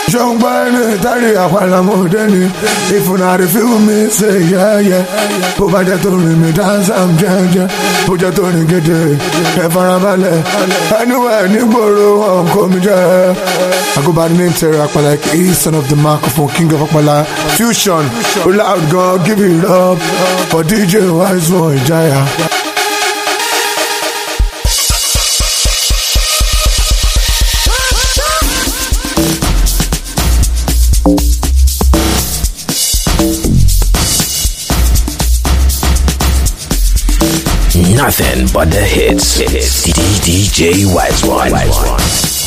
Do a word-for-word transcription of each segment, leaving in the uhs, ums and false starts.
Young boy, Tari, Apalamodeni. If you not feel me, say yeah, yeah. Put my death on me, dance, I'm judging. Put your tone and get it. If I'm ballet, I know I need borrow, I'm coming there. I go by the name Terry Akpala, like he's son of the microphone, king of Akpala. Fusion, loud God, give it up. For D J Wise Boy, Jaya. Nothing but the hits. hits. D J Wise One. Wise One.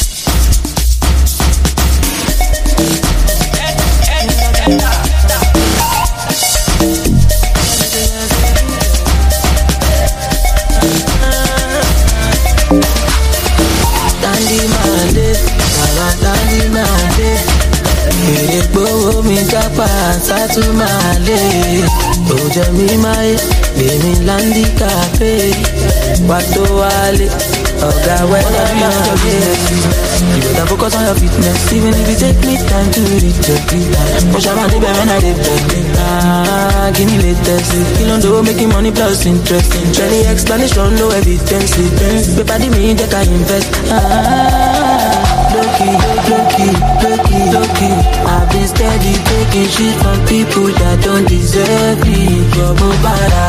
Dandy Monday, Dandy Monday. Èrègbówó mi jápa sátúmọ̀lé. Òjò mi máa yé, lèmi láńdí kàfé. Wàtó wálé, ọ̀gá wẹ́dà máa yé. You better focus on your fitness, even if it take me time to reach your peak. Mo ṣàmà débẹ̀ when I dey bẹ̀rẹ̀. Ah, kí ni latest? Kí ló ń dowó making money plus interest? Any explanation, no evidence. Pépà dì mí jẹ́ ká invest. Ah, Loki, Loki, Loki, Loki. I've been steady taking shit from people that don't deserve it. You're bada.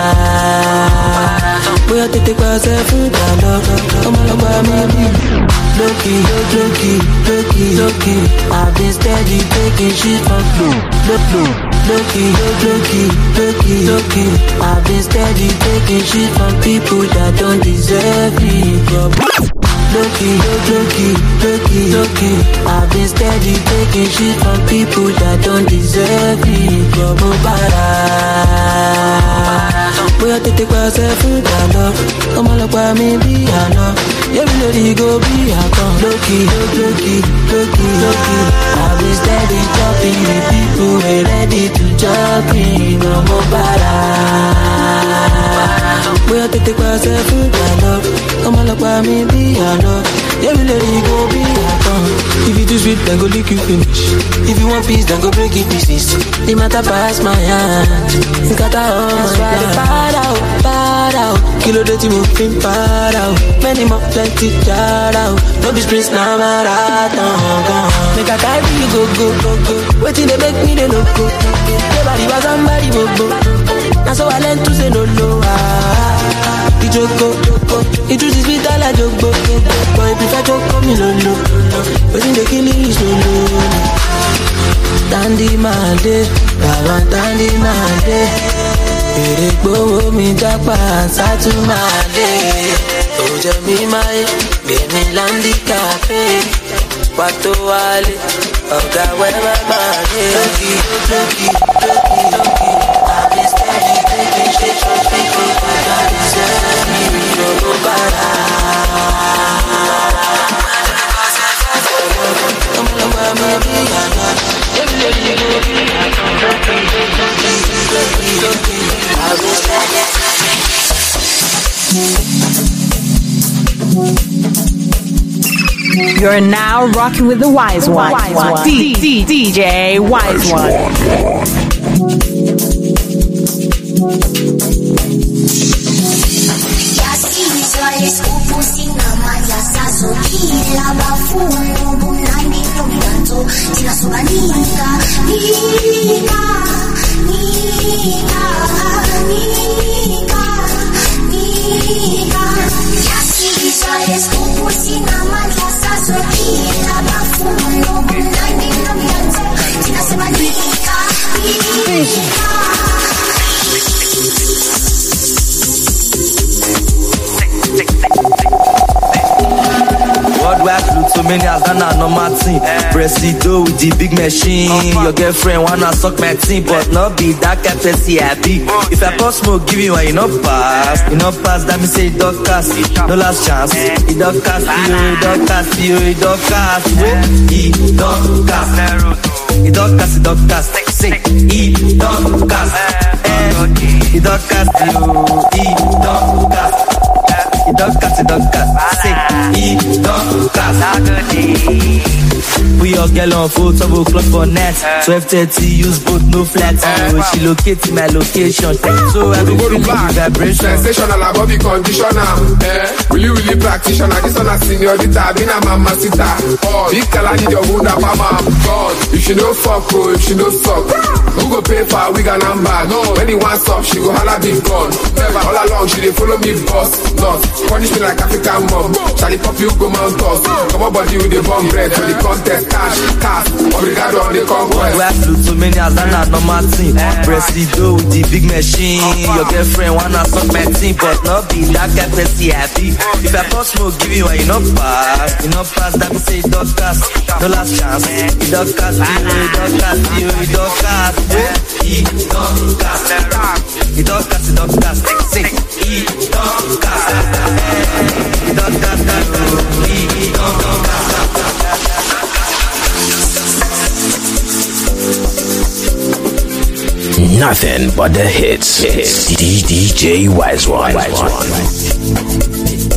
Boy, I take myself fún ìdáná. Ọmọ ọlọ́gbà mi bí. Loki, Loki, Loki, Loki. I've been steady taking shit from people. Loki, Loki, Loki, Loki, Loki. I've been steady taking shit from people that don't deserve it. You're Loki, Loki, Loki, Loki. I've been steady taking shit from people that don't deserve it. You're bada. Boy, I take myself fún ìdáná. Ọmọ ọlọ́pàá mi bí àná. Every lady go be a con. Loki, Loki, Loki, Loki. I've been steady chopping with people who are ready to jump in. Ọmọ bada. Boy, I take myself fún ìdáná. Ọmọ ọlọ́pàá mi bí àná. Every lady go be a con. If you too sweet, then go lick you finish. If you want peace, then go break it pieces. The matter pass my hand. Scatter all my God. Bad out, bad out. Kilo de ti mo fin bad out. Many more plenty jar out. No be sprints na marathon. Make a carry you go go go go. Waiting they make me they no go. Nobody was somebody go go. Now so I learn to say no no. Ah, the joko joko. It just is sweet like joko joko. Boy prefer joko me no no. Waiting they killing is no no. Dandy Monday, Baba Dandy Monday. Èrègbówó mi jápa sátúmọ̀lé. Òjò mi máa yé, gbèmí láńdí kàfé. Wàtó wálé, ọ̀gá wẹ́wà máa yé. Lókì, lókì, lókì, lókì. I've been steady taking shit from people who don't deserve me. You're bada. Ọmọ ọlọ́gbà mi bí àná. Every lady go be àná. Lókì, lókì, lókì, lókì. You're now rocking with the Wise One, Wise One. D- D- DJ Wise One. So many has done a normal thing. Presido with the big machine. Your girlfriend wanna suck my team, but not be that kind of person I be. If I pass smoke, give you one, you not pass. You not pass, that me say it don't cast. No last chance. It don't cast you, it don't cast you, it don't cast. It don't cast. It don't cast, it don't cast. Say, it don't cast. It don't cast you, it don't cast. It don't cast, don't cast. Say, he don't cast. We all get on full twelve o'clock for net. twelve thirty, use both, no flat. Oh, she locate my location. So I go to back. Vibration. Sensational, a body conditioner. Eh, really, really practitioner. This one a seniorita, been a mama sita. Oh, big color need your wound up, mama. God, if she no fuck, oh, if she no suck, who go pay for a wig and number? No, when he wants up, she go holla big gun. Never all along, she dey follow me boss. Not punish me like African mom. Charlie pop you go mount us. Come on, body with the bomb bread for the contest. Cash, cash, obrigado on the conquest. We have flew too many as an normal team. Presido with the big machine. Your girlfriend wanna suck my team, but not be that guy person happy. If I pass smoke, give you a you know pass. You know pass, that means say dog cast. No last chance. You dog cast, you dog cast, you dog cast. He dog cast. He dog cast, he dog cast. Say, he dog cast. He dog cast. He dog cast. Nothing but the hits. hits. D J Wise One. Wise One.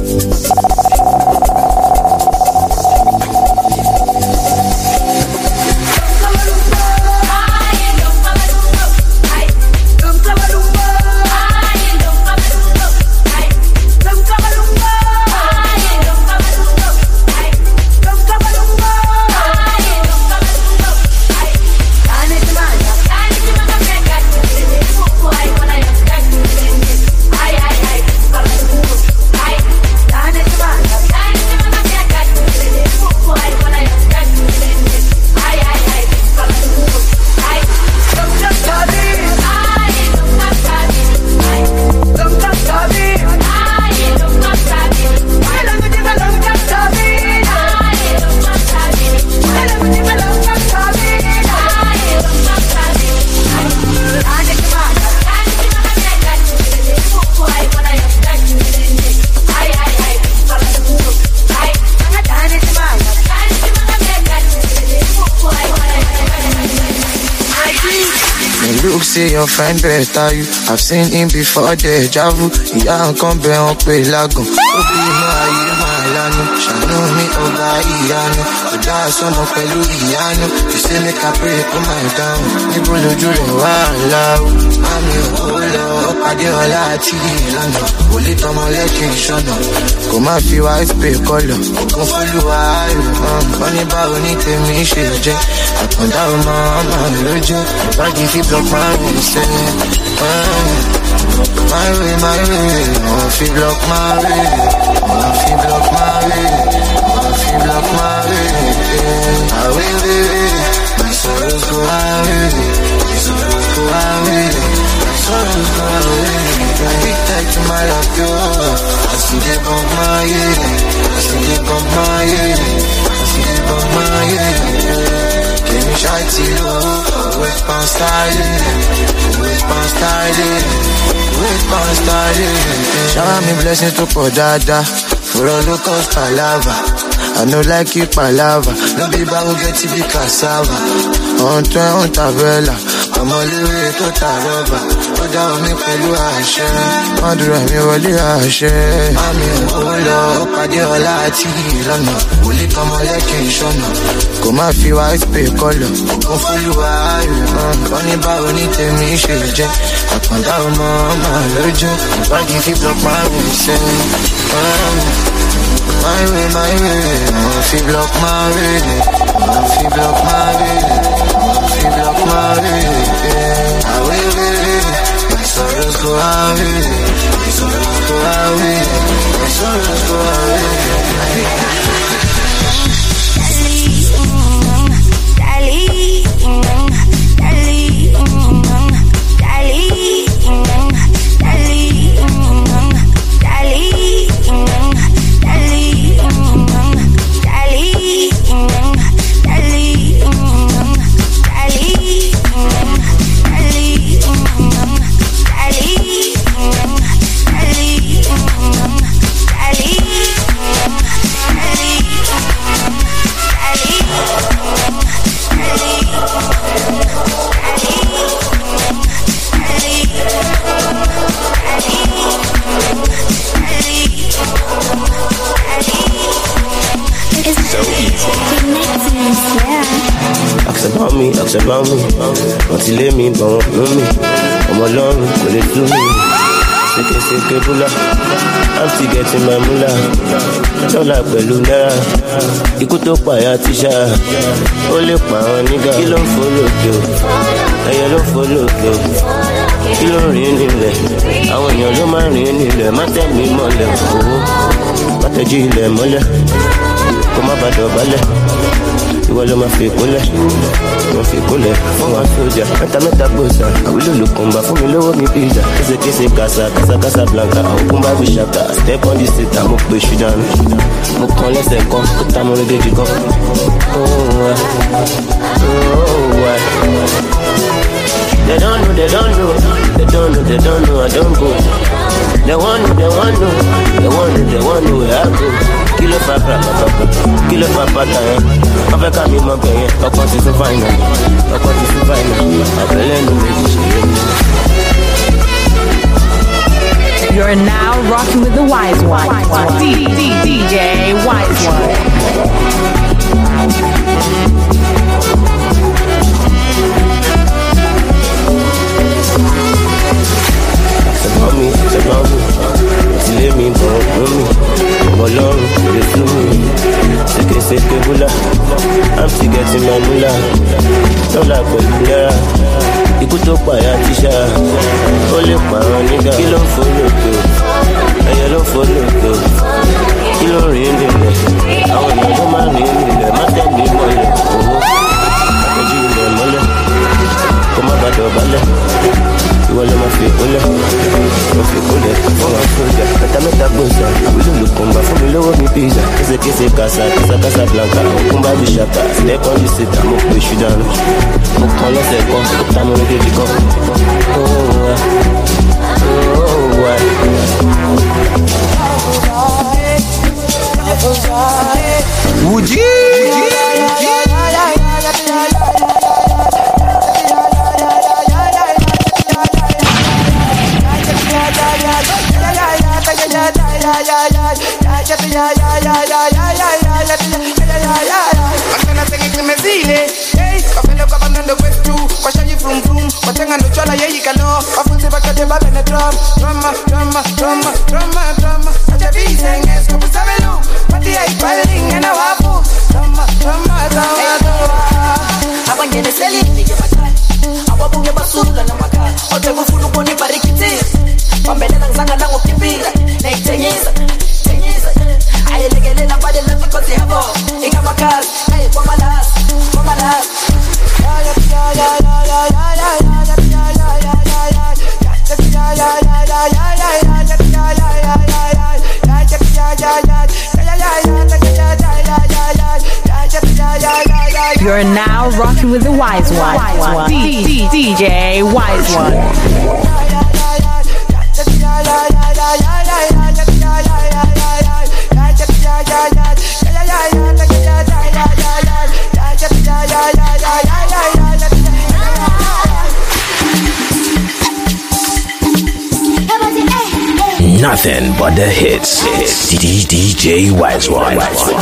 Say your friend better you. I've seen him before the Javu. Yeah, come be on pay lagun. Obi no aye malanu. Shanu mi oba iyanu. Oda somo pẹ̀lú iyanu. You say make I pray come my down. Níbo lójú rẹ̀ wá láwù. Mami ò lọ pàdé ọlá àti ìlànà. Kò lè tọmọ lẹ́kìn ìṣọ̀nà. Kò má fi white pay kọlọ̀. Kò fọ́lùwà ayò. Wọ́n ní báwo ní tèmi ṣe jẹ́. Àkàndá ọmọ ọmọ lójú. Báàgì fi block máa ń say, my way, my way, oh, if you block my way, oh, if you block my way, oh, if you block my way, I will be, my sorrows go away, my sorrows go away, my sorrows go away, I big tight to my love, yo, I see they bump my head, I see they bump my head, I see they bump my head, give me shy till low, wait for styling. Westbound styling, westbound styling. Shower me blessings to pour dada. For all the cost palava. I know like it palava. No be bago get to be cassava. On train on tabella. I'm all the way to Taroba. Put down me pẹ̀lú àṣẹ. Madura mi wọlé àṣẹ. Mami ò lọ pàdé ọlá àti ìlànà. Wòlé kọ́mọ lẹ́kìn ìṣọ̀nà. Kò má fi white pay kọlọ̀. Kò fọ́lùwà ayò. Wọ́n ní báwo ní tèmi ṣe jẹ́. Àkàndá ọmọ ọmọ lójú. Báàgì fi block máa ń sẹ́. My way, my way. Oh, if you block my way. Oh, if you block my way. Oh, if you block my way. I will be. My sorrows go away. My sorrows go away. My sorrows go away. about me, ask about me. Want to let me, but won't know me. I'm alone, will it do me? Seke seke bula, I'm still getting my mula. Chola pẹ̀lú náírà, ikú tó pààyà tíṣà. Ó lè pa àwọn nígà. Kí ló ń fò lókè o? Ẹyẹ ló ń fò lókè o. Kí ló ń rìn nílẹ̀? Àwọn èèyàn ló máa ń rìn nílẹ̀. Má tẹ̀ mí mọ́lẹ̀ owó. Má tẹ̀jú ilẹ̀ mọ́lẹ̀. Kó má bàa dọ̀bálẹ̀. Ìwọ ló máa fi kólẹ̀. Wọ́n fi kólẹ̀ fún wa sójà. Mẹ́ta mẹ́ta gbòòsà. Àwílò ló kùn bá fún mi lówó mi pizza. Késekése kàṣà kàṣà kàṣà blanca. Òkun bá bí ṣàkà. Step on the seat, mo pe ṣu dànù. Mo kàn lẹ́sẹ̀ kan, ó ta mo rédèjì kan. They don't know, they don't know. They don't know, they don't know, I don't go. They want know, they want know. They want know, they want know where I go. Kilo fa pra pa pa, kilo fa pa ta yẹn. Wọ́n fẹ́ ká mi mọ bẹ̀yẹn, ọkọ̀ ti sún fáìnà. Ọkọ̀ ti sún fáìnà. Àbẹ̀lẹ̀ nu méjì ṣe é mi. You're now rocking with the Wise One. D D D J Wise One. It's about me, it's about me. It's let me, but know me. I'm alone, they flew me. Seke seke bula, I'm still getting my mula. Chola pẹ̀lú náírà, ikú tó pààyà tíṣà. Ó lè pa àwọn nígà. Kí ló ń fò lókè o? Ẹyẹ ló ń fò lókè o. Kí ló ń rìn nílẹ̀? Àwọn èèyàn ló máa ń rìn nílẹ̀. Má tẹ̀ mí mọ́lẹ̀ owó. Má tẹ̀jú ilẹ̀ mọ́lẹ̀. Kó má bàa dọ̀bálẹ̀. Ìwọ ló máa fi kólẹ̀. Mo fi kólẹ̀ fún wa sójà. Mẹ́ta mẹ́ta gbòòsà. Àwílò ló kùn bá fún mi lówó mi pizza. Késekése kàṣà kàṣà kàṣà blanca. Òkun bá bí ṣàkà. Step on the seat, mo pe ṣu dànù. Mo kàn lẹ́sẹ̀ kan, ó ta mo rédèjì kan. Would you? Drama, drama, drama, drama, drama. Such a beast, and yes, come to me, look. But the eight piling and a waffle. Drama, drama, drama, drama. I want you to sell it, nigga, my God. I want you to basura, no, my God. I want you to follow on the barricade. I'm better than Zanga, I'm with the beat. Like ten years, ten years. I ain't getting a body left because they have all. In my car, hey, for my last, for my last. Yeah, yeah, yeah, yeah, yeah, yeah, yeah, yeah, yeah, yeah, yeah, yeah, yeah. You're now rocking with the Wise One. D D D J Wise One. Nothing but the hits. D D J Wise One.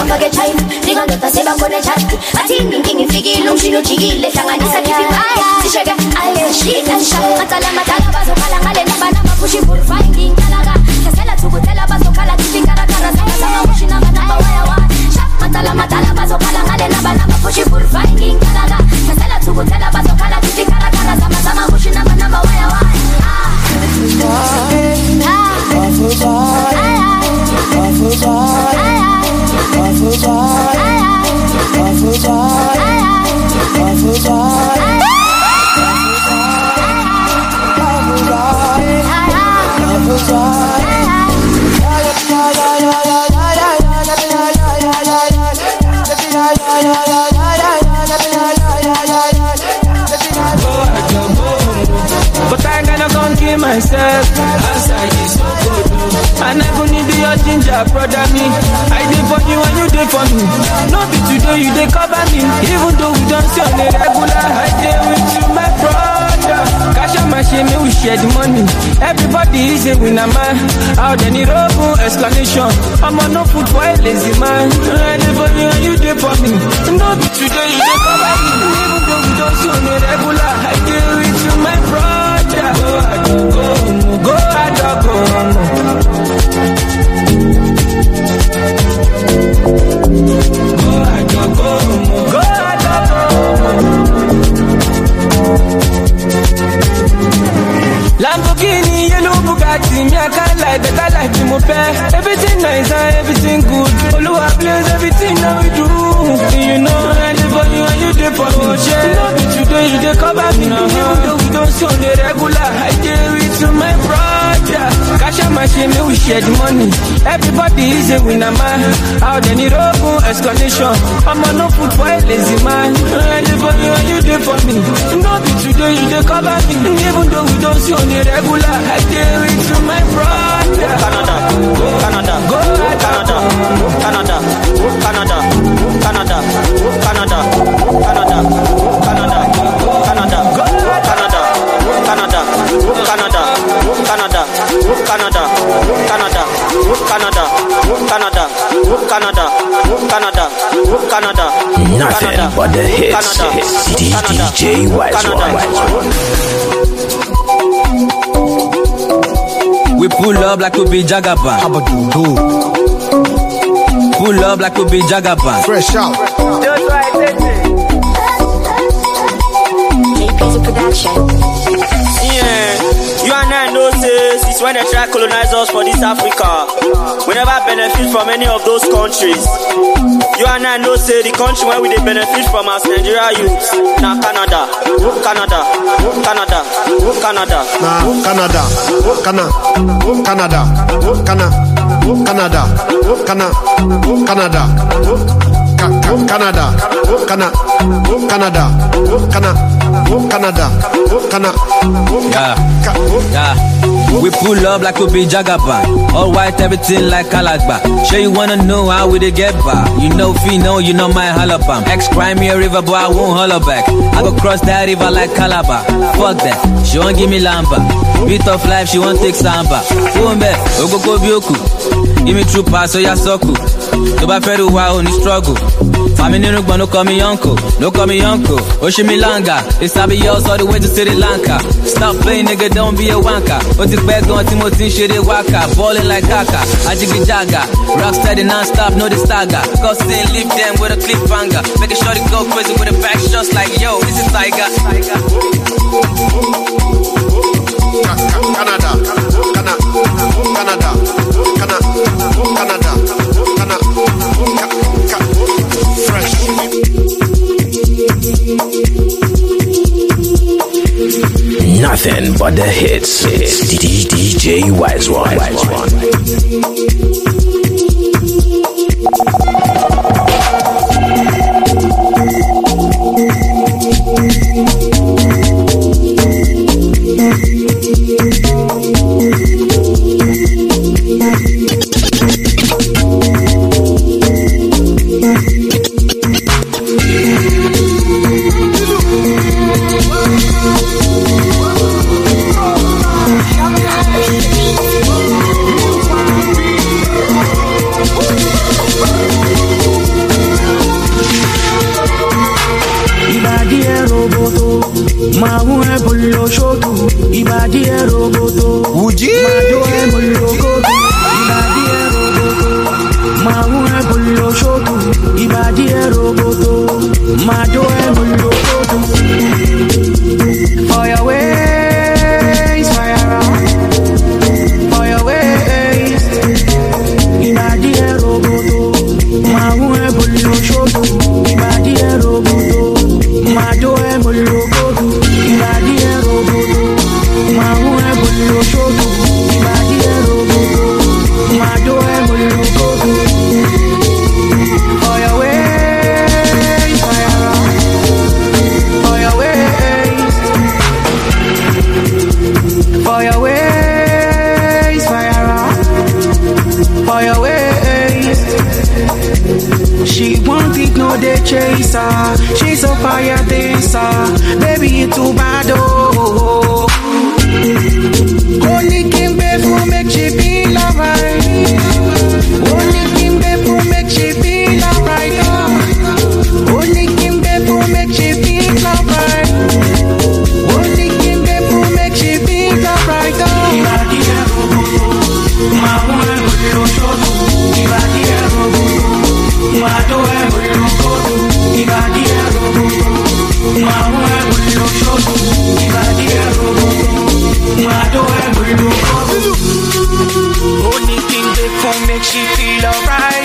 But I gonna gon' kill myself. I never need your ginger, brother me. I did for you and you did for me. No be today you dey cover me. Even though we don't see on the regular, I dey with you, my brother. Cash out my shame, we share the money. Everybody is a winner, man. Out there need open explanation. I'm on no food for a lazy man. I did for you and you did for me. No be today you dey cover me. Even though we don't see on a regular, I deal with you, my brother. Go, go, go, go, go, go, go, Lamborghini, yellow Bugatti, me I can't lie, better life to my pair. Everything nice and everything good. Oluwa bless everything that we do. You know I live for you and you live for me. You know me today, you dey cover me. Even though we don't see on the regular, I deal with you, my brother. Cash out my shame, we share the money. Everybody is a winner, man. Out there need open escalation. I'm on no foot for a lazy man. I live for you and you live for me. You know me today, you dey cover me. Even though we don't see on the regular, I deal with you, my brother. Canada, Canada, go Canada, Canada, Canada, Canada, Canada, Canada, Canada, Canada, Canada, Canada, Canada, Canada, Canada, Canada, Canada, Canada, Canada, Canada, Canada. Nothing but the hits. D J Wise One. We pull up like we be Jagaban. How about you do? Pull up like we be Jagaban. Fresh out. Just like this. K P's production. Yeah, you and I know say since when they try to colonize us for this Africa, we never benefit from any of those countries. You and I know say the country where we they benefit from as Nigeria youth. Now Canada, Canada, Canada, Canada. Nah, Canada, Canada, Canada, Canada, Canada, Canada, Canada, Canada, Canada, Canada, Canada, Canada, Yeah, yeah. We pull up like we be Jagaban. All white, everything like Kalagba. Sure you wanna know how we they get by? You know Fino, you know my halabam. Ex crime me a river, but I won't holler back. I go cross that river like Calabar. Fuck that, she won't give me lamba. Beat of life, she won't take samba. Umbe, ogo go bioku. Give me true pass, so ya soku. To ba feru wa only struggle. Family no no call me uncle, no call me uncle. Oshimilanga, it's Sabi yours all the way to Sri Lanka. Stop playing, nigga, don't be a wanker. What's it back on Timothy shit waka, balling like Kaka, Ajigi Jaga, rock steady non-stop, no the stagger. Go stay and leave them with a cliffhanger. Make a shorty go crazy with a back shots like yo, this is Tiger. Canada, Canada, Canada, Canada, Canada, Canada, fresh. Nothing but the hits. D J Wise One. Only Kim Befu make she feel alright.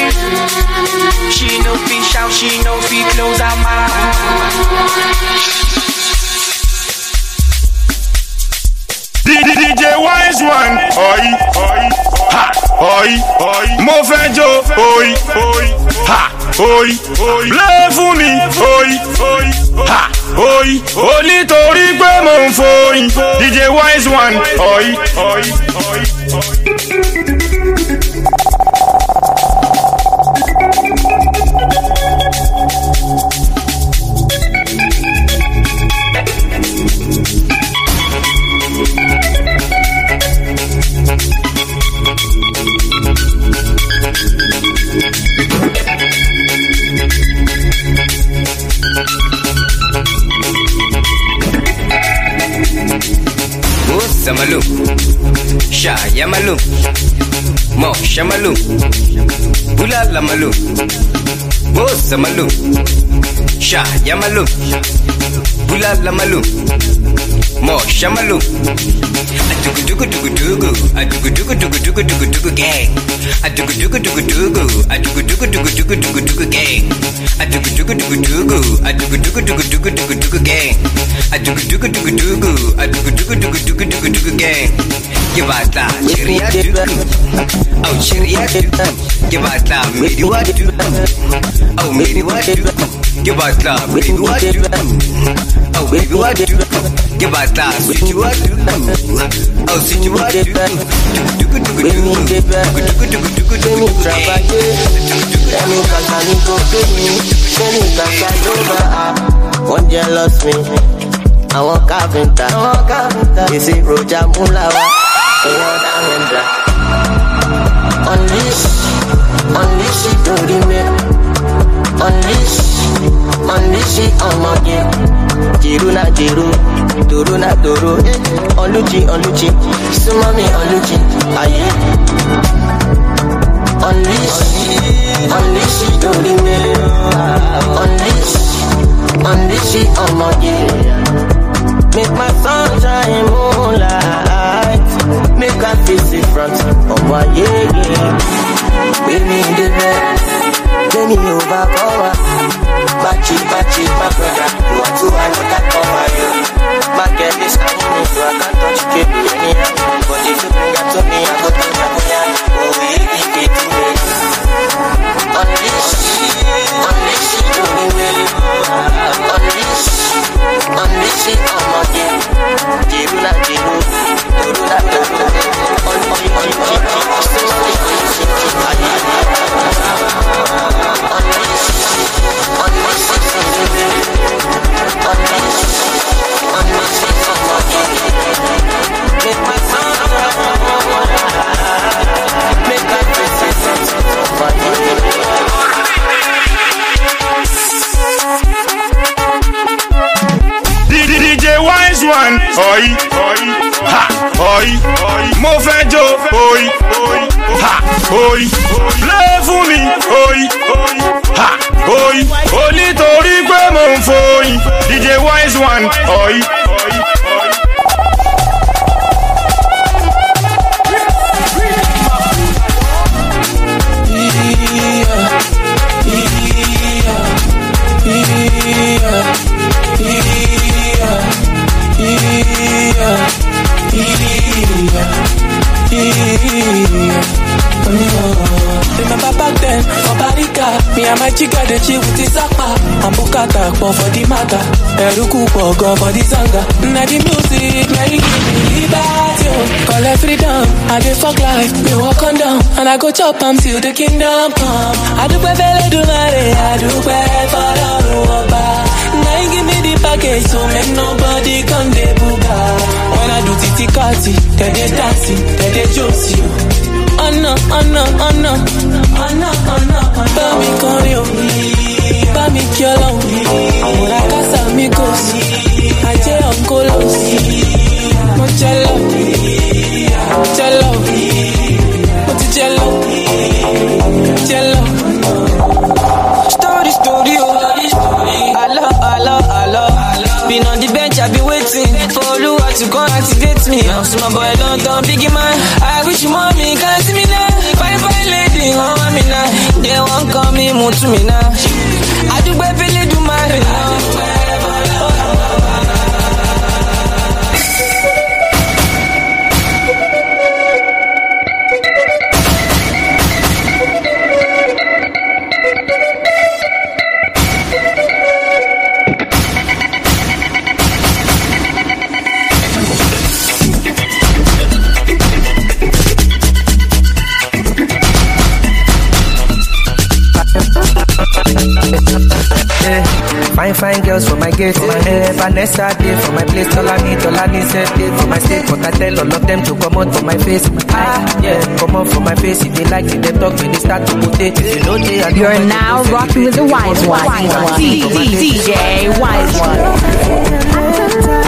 She no fit shout, she no fit close her mouth. D J Wise One, oi, oi, ha, oi, oi, mo fẹ́ jó, oi, oi, ha, oi, oi, play fún mi, oi, oi, ha, oi, o nítorí pé mo ń foyín. D J Wise One, oi, oi, oi, oi. Samalu, Sha Yamalu, Mo Shamalu, Bula Lamalu, Mo Samalu, Sha Yamalu, Bula Lamalu, Mo Shamalu, Adugu Dugu Dugu Dugu, Adugu Dugu Dugu Dugu Dugu Dugu Gang, Adugu Dugu Dugu Dugu, Adugu Dugu Dugu Dugu Dugu Dugu Gang, Adugu Dugu Dugu Dugu, Adugu Dugu Dugu Dugu Dugu Dugu Gang, Adugu Dugu Dugu Dugu, Adugu Dugu Dugu Dugu Dugu Dugu Gang. Give out that, cheeria dugu, oh cheeria dugu, give out that, maybe what do, oh maybe what do, give out that, maybe what do, oh maybe what do, give out that, switch you what do, oh switch you what do, dugu dugu dugu dugu dugu dugu dugu dugu trabaje, emi kasani go baby, emi kasani one jealous me. I want carpenter, I want carpenter. This is Roja Mulawa. Unleash, unleash it, don't remake. Unleash, unleash it on my game. Jiru na jiru, duru na duru. Oluchi, oluchi, sumami oluchi. Aye. Unleash, unleash it, don't remake. Unleash, unleash it on my game. Make my sunshine moonlight. Make her face in front of my yeah, yeah. With me in the bed, then you overpower. Batch it, batch it, my brother. You want to, I know that cover you. My girl is coming, so I can't touch you, keep me anyhow. But if you bring her to me, I go to the moon. Oh, yeah, give it to me. Unleash, unleash it, don't me. Unleash, unleash it on my game. Jiru na jiru, duru na duru. On on on unleash, unleash it on me. Unleash, unleash it on my game. Make my sound make my face on my game. D J Wise One, oi, oi, ha, oi, oi, mo fẹ́ jó, oi, oi, ha, oi, play fún mi, oi, oi, ha, oi, o nítorí pé mo ń foyín. D J Wise One, oi, oi, oi. Remember back then, for Barika, me and my chica they chill with the Zapa. And Bukata, for the matter. Eruku, go for the Zanga. Now the music, now you give me liberty. Call it freedom, I dey fuck life. Me walk on down, and I go chop am till the kingdom come. I do better do mare, I do better for the now you give me the package, so make nobody come de buga. When I do titi kati, they dey dancing, they dey josi. Oh no, oh no, oh no, oh no, oh no, oh no. Bami korio, bami kiolo, amura casa amigos, aje onkolos, mochelo, chelo, mochelo, chelo. Story, story, oh. Hello, hello, hello. Been on the bench, I've been waiting for Oluwa to come activate me. Now, so my boy don't turn biggie man. I wish you mommy can see me now. Fine, fine lady, oh, I'm in now. They money, mutu me now. I do baby, do my now. Fine, fine girls for my gate. For my hair, Vanessa day for my place. All I need, all I need, set day for my state. But I tell all of them to come out for my face. Ah, yeah, come out for my face. If they like it, they talk when they start to put it. If you know they are You're now rocking with the Wise One. D J Wise One.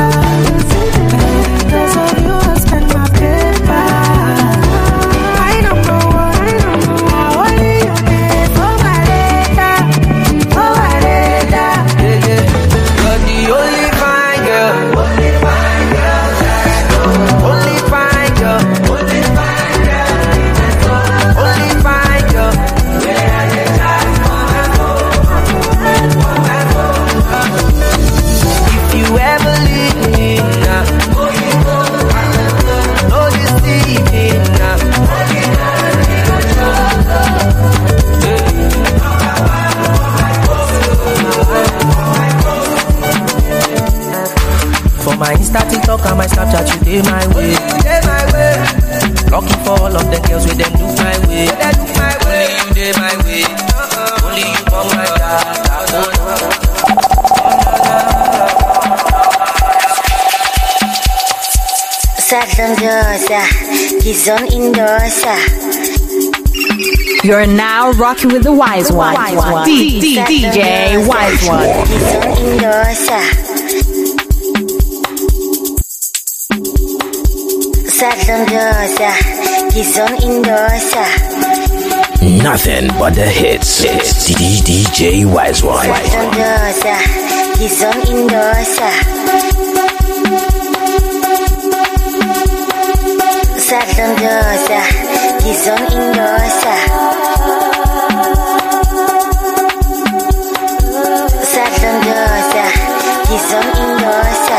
I might Snapchat you day my way, day my way. Looking for all of the girls with them do my way, they do my way. Only you day my way, uh-huh. Only you want my data. Satandosa, he's on Indosa. You're now rocking with the Wise One. D J Wise One. He's on Indosa. Satandosa, he's on Indosa. Nothing but the hits. D J Wise One. Satandosa, he's on Indosa. Satandosa, he's on Indosa. Satandosa, he's on Indosa.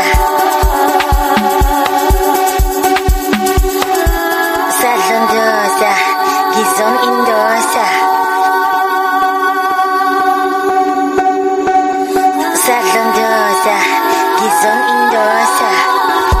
Satandosa, he's on Indosa. Satandosa, he's on Indosa.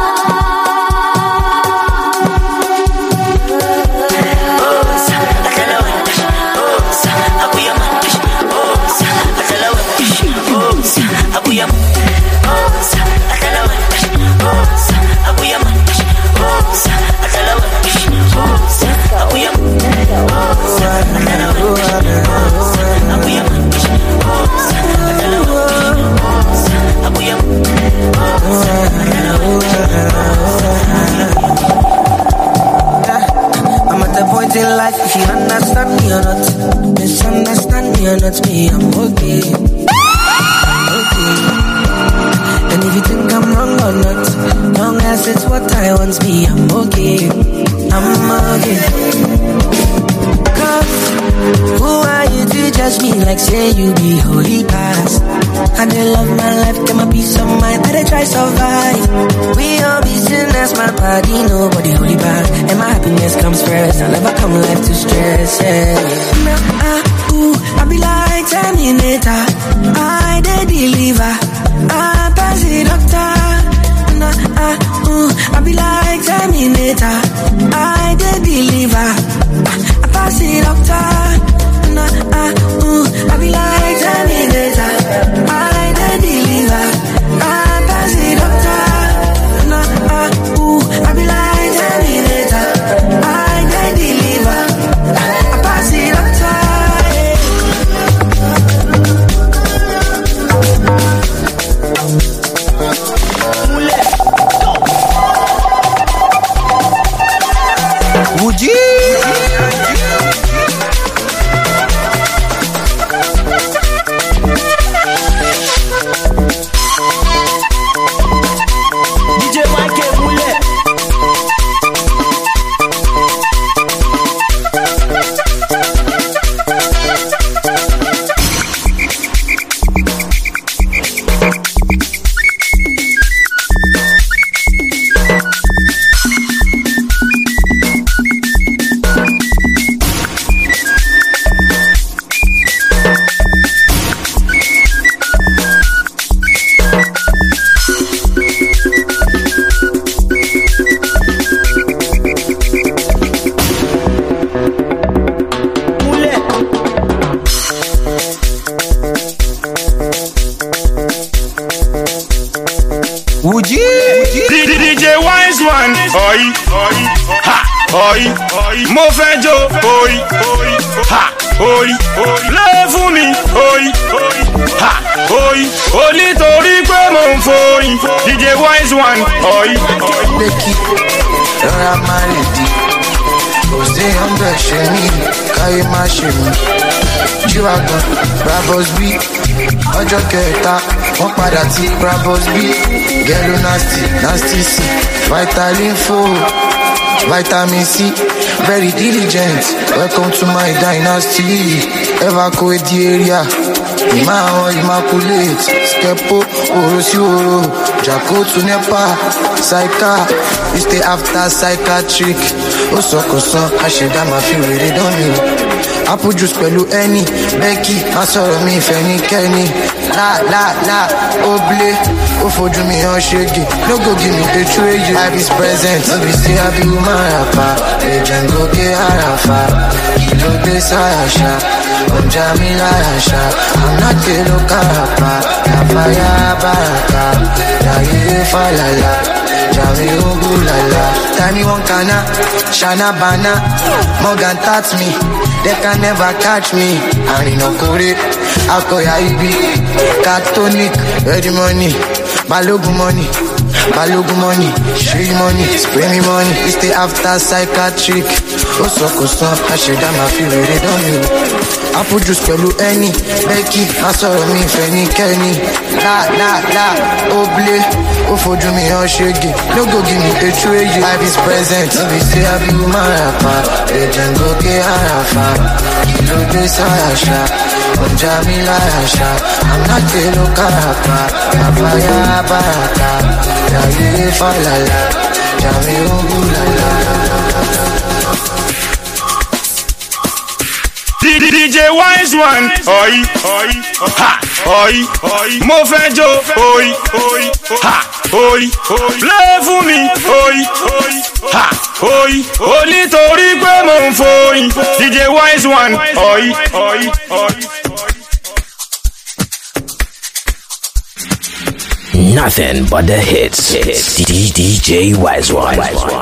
I'm at the point in life, if you understand me or not, misunderstand me or not, me, I'm okay. I'm okay. And if you think I'm wrong or not, long as it's what I want, me, I'm okay. I'm okay. Cause who are you to judge me like say you be holy past? I dey love my life, get my peace of mind, I dey try survive. We all be sinners, my body, nobody holy back. And my happiness comes first, I never come life to stress, yeah. Now, ah, ooh, I be like Terminator, I dey deliver, I pass it doctor. Now, ah, ooh, I be like Terminator, I dey deliver, I pass it doctor. Now, ah, ooh, I be like Terminator, I dey deliver, I pass it doctor. Now, ah, ooh, I be like Terminator, I dey deliver, I pass it doctor. oi, oi, ha, oi, oi. Mo fẹ́ jó, oi, oi, ha, oi, oi. Lé fún mi, oi, oi, ha, oi. O nítorí pé mo ń foyín, D J Wise One, oi, oi. Becky, rọra máa lè di. Kò sí ọ̀bẹ ṣe mí, káyé má ṣe mí. Jíwágan, Brabos B, ọjọ́ kẹta, wọ́n padà tí Brabos B. Gẹ́lú nasty, nasty C, Vitamin four, Vitamin C, very diligent. Welcome to my dynasty. Evacuate the area. Ima immaculate. Skepo, Oro si Oro. Jacko to Nepa. Psycha. We stay after psychiatric. Osokosan, Asheda ma fi wèrè dán mi o. Apple juice pẹ̀lú ẹni. Becky, má sọ̀rọ̀ mi ìfẹ́ ní kẹ́ni. La la la, oble. Ó fojú mi hàn ṣége. No go give me the trade. Life is present. No be say I be woman rapper. Agent go get Arafa. Kilo de Sayasha. Ọjà mi láyàṣà. I'm not a local rapper. Àfàyà baraka. Jàyè falala. Jàmí ogulala. Tani wọn kana. Shana bana. Morgan touch me. They can never catch me. Àrìnà kórè. Akọ̀yà ibi. Catholic. Ready money. Balogun money. Balogun money, free money, spray me money. We stay after psychiatric. Osokosan, Asheda ma fi wèrè dán mi o. Apple juice pẹ̀lú ẹni. Becky, má sọ̀rọ̀ mi ìfẹ́ ní kẹ́ni. La la la, oble. Ó fojú mi hàn ṣége. No go give me the trade. Life is present. No be say I be woman rapper. Agent go get Arafa. Kilo de Sayasha. Ọjà mi láyàṣà. I'm not a local rapper. Àfàyà baraka. Jàyè falala. Jàmí ogulala. D J Wise One, oi, oi, ha, oi, oi. Mo fẹ́ jó, oi, oi, ha, oi, oi. Lé fún mi, oi, oi, ha, oi. O nítorí pé mo ń foyín, D J Wise One, oi, oi, oi. Nothing but the hits. D J Wise One.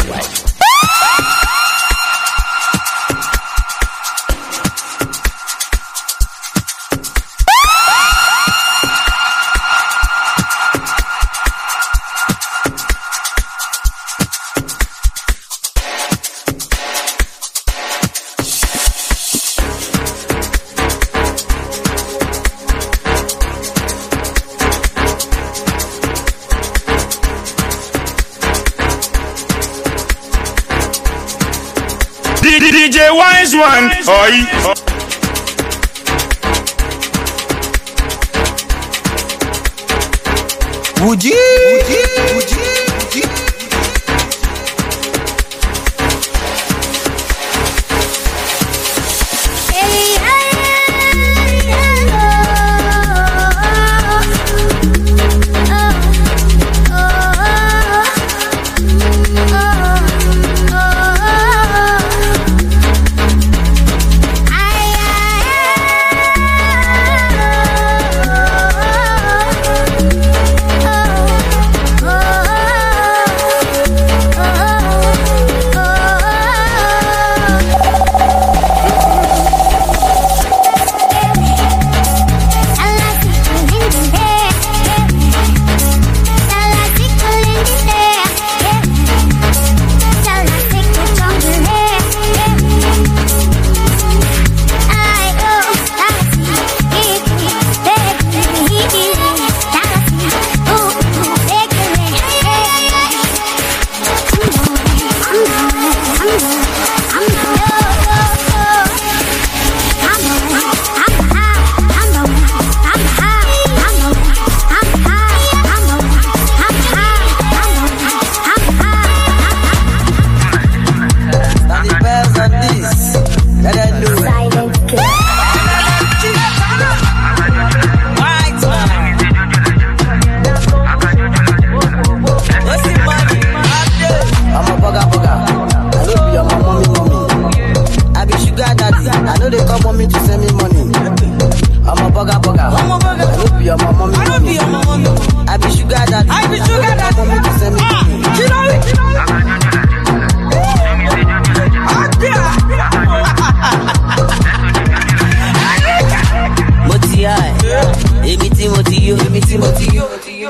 D J Wise One, oi. Would you? Would you? Would you? Would you? Oh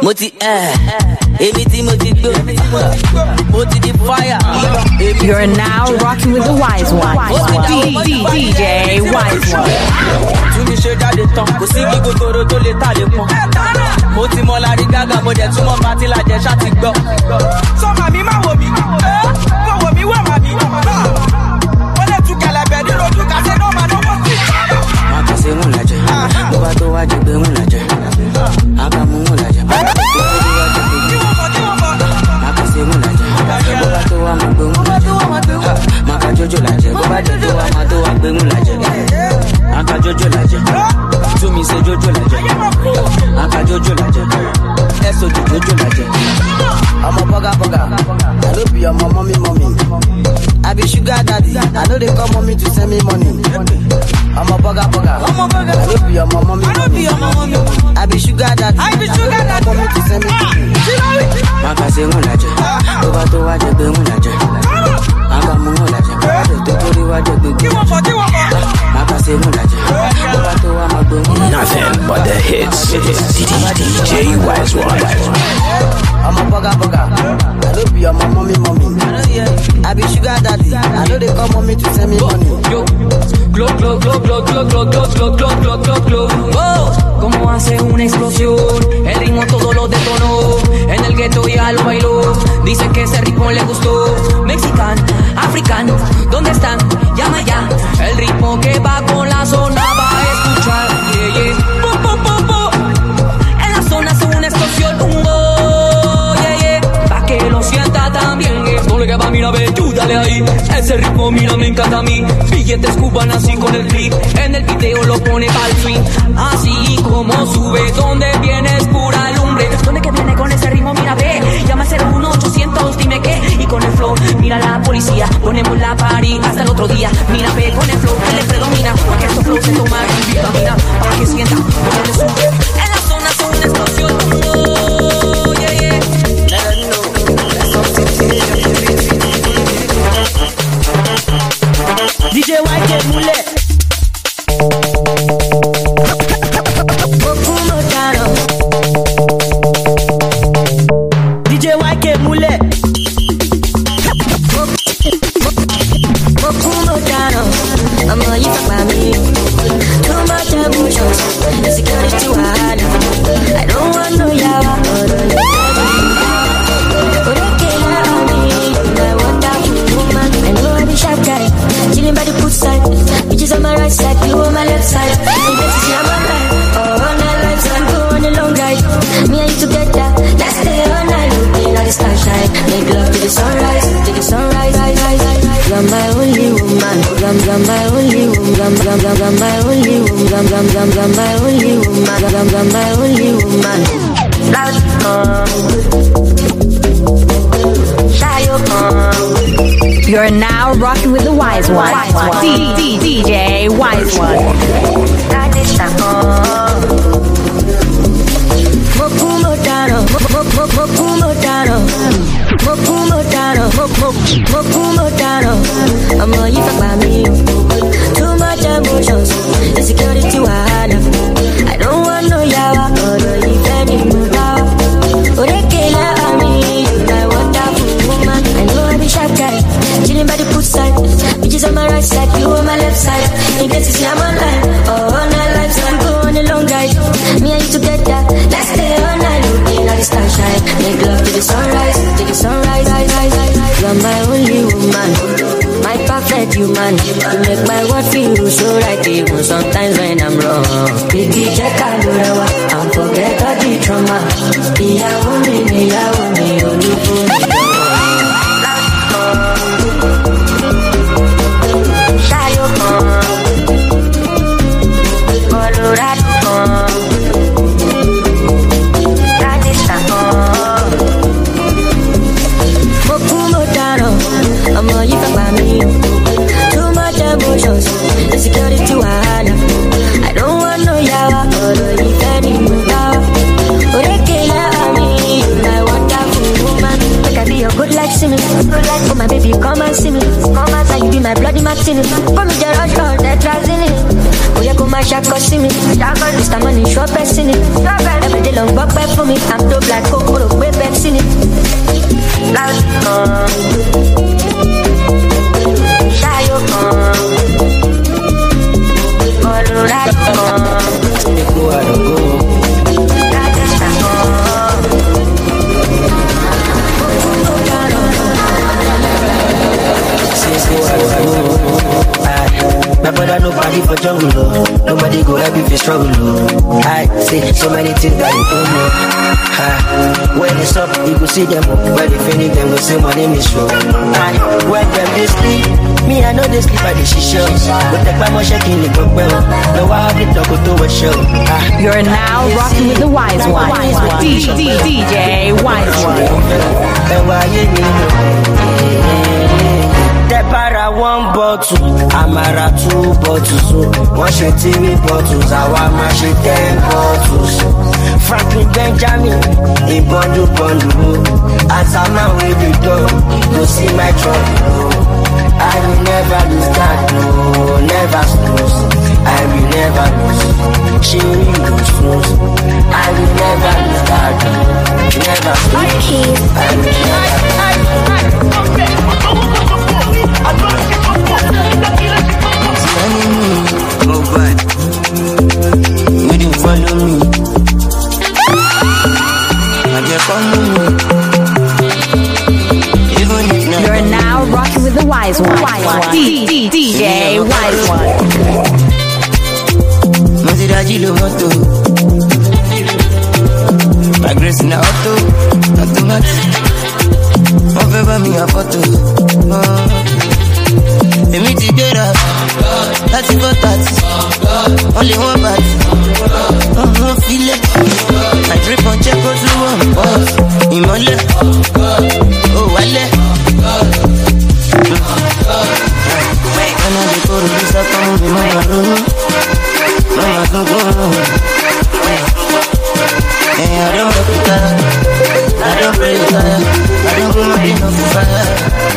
Moti eh, everything moti go, moti the fire. You're now rocking with the wise one, D J Wise One. Tuni ṣe jáde tán, kò sí kí gogoro tó lè ta lè pọn. Mo ti mọ lárí gágà, mo dẹ̀ túmọ̀ pátí lajẹ ṣá ti gbọ́. Sọ́mà mi máa wò mí, kò wò mí wà má mi. Ó lè tún kẹlẹ̀bẹ̀ ní rojú kàṣẹ́ náà máa náwó sí. Má kà sí mú lajẹ, bó bá tó wájú gbé mú lajẹ. Àbá mú mú lajẹ, bó bá tó wájú gbé mú lajẹ. Má kà sí mú lajẹ, bó bá tó wá mú gbé mú lajẹ. Má kà jójó lajẹ, bó bá jójó wá má tó wá gbé mú lajẹ. Aka jojo laje, to me say jojo laje. Aka jojo laje, eso jojo laje. I'm a bugger bugger, I don't be your mommy mommy. I be sugar daddy, I know they come mommy to send me money. I'm a bugger bugger, I don't be your mommy mommy. I be sugar daddy, I be sugar daddy, mommy to send me money. Maka say mo laje, over to waje be mo laje. Aka mo laje, to tori waje be. Maka say mo laje. Nothing but the hits. D J Wise One. I'm a bugger bugger. I don't be your mommy mommy. I be sugar daddy. I know they come on me to send me money. Yo, glow glow glow glow glow glow glow glow glow glow glow glow. Oh, como hace una explosión. El ritmo todo lo detonó. En el ghetto ya lo bailó. Dice que ese ritmo le gustó. Mexican, African, ¿dónde están? Llama ya. El ritmo que va con la zona va a escuchar. Yeah, yeah. Po, po, po, po. En la zona hace una explosión. Oh, yeah, yeah. Pa' que lo sienta también. Esto le que va, mira, ve, tú dale ahí. Ese ritmo, mira, me encanta a mí. Billetes cuban así con el clip. En el video lo pone pa'l swing. Así como sube, donde viene es pura lumbre. ¿Dónde que viene con ese ritmo? Mira, ve. Llama cero uno ochocientos, dime qué. Y con el flow, mira la policía. Ponemos la party hasta el otro día. Mira, ve, con el flow, él le predomina. Porque estos flow se toman vitamina. Para que sienta, como le sube. En la zona son una explosión. Oh, yeah, yeah. D J White Mule. D J White Mule. I'm a you fuck by me. Too much emotions. Insecurity too hard. I don't want no yawa. But okay, now me. I want that woman. I know I'm a sharp guy. Chilling by the pool side. Bitches on my right side, you on my left side. You get to see I'm on life. Oh, on that lifestyle, go on a long ride. Me and you together, let's stay all night. Looking at the starshine. Make love to the sunrise, to the sunrise. Rise, rise, rise. You're my only woman. You're, you're my only woman. You're, you're, you're my only woman. You're, you're, you're, you're my only woman. You're, you're, you're my only woman. Loud, You're now rocking with the Wise One, D D J Wise One. Mokumo Taro, Mokumo Taro, Mokumo Taro, Mokumo Taro. I'm a you fuck by me. Too much emotions, insecurity too hard. I don't want no yawa, or no even in the power. Orekela ami, I want that woman. I know I'm a sharp guy, chilling by the pool side. Bitches on my right side, you on my left side. You get to see I'm online, oh no. Jaco see me. Mister Money shop person it. Every day long walk back for me. I'm dope like Coco, way back seen it. Loud on. Shy on. Colorado on. My brother, nobody for jungle, oh. Nobody go help if you struggle, oh. I see so many things that you don't know. Ah, when it's up, you go see them. When they finish, them go say my name is show. I when them they sleep, me I know they sleep at the shisha. But take my motion in the book well. No, I have to talk to a show. Ah, you're now rocking with the wise one, D J Wise One. The para one bottle, Amara two bottles, one shit three bottles, our mash ten bottles. Franklin Benjamin, in bundle bundle. As a man with the door, go see my trouble. I will never lose that, no, never snooze. I will never lose. She will snooze. I will never lose that, never snooze. I will never lose. Oh God, you didn't follow me. You're now rocking with the Wise One, D J Wise One. Maserati lo moto, my grace in the auto, automatic. One favor me a photo. Emi ti gbera, láti four thirty, only one party. Oh, feel it. I drip on check out to one boss. Ìmọ́lẹ̀, oh wálé. Ọ̀nà lè kóró bí sọ́kọ́ mú mi máa ronú. Máa tún gbọ́rọ̀. I don't work with her, I don't pray with her, I don't go my dinner for fire.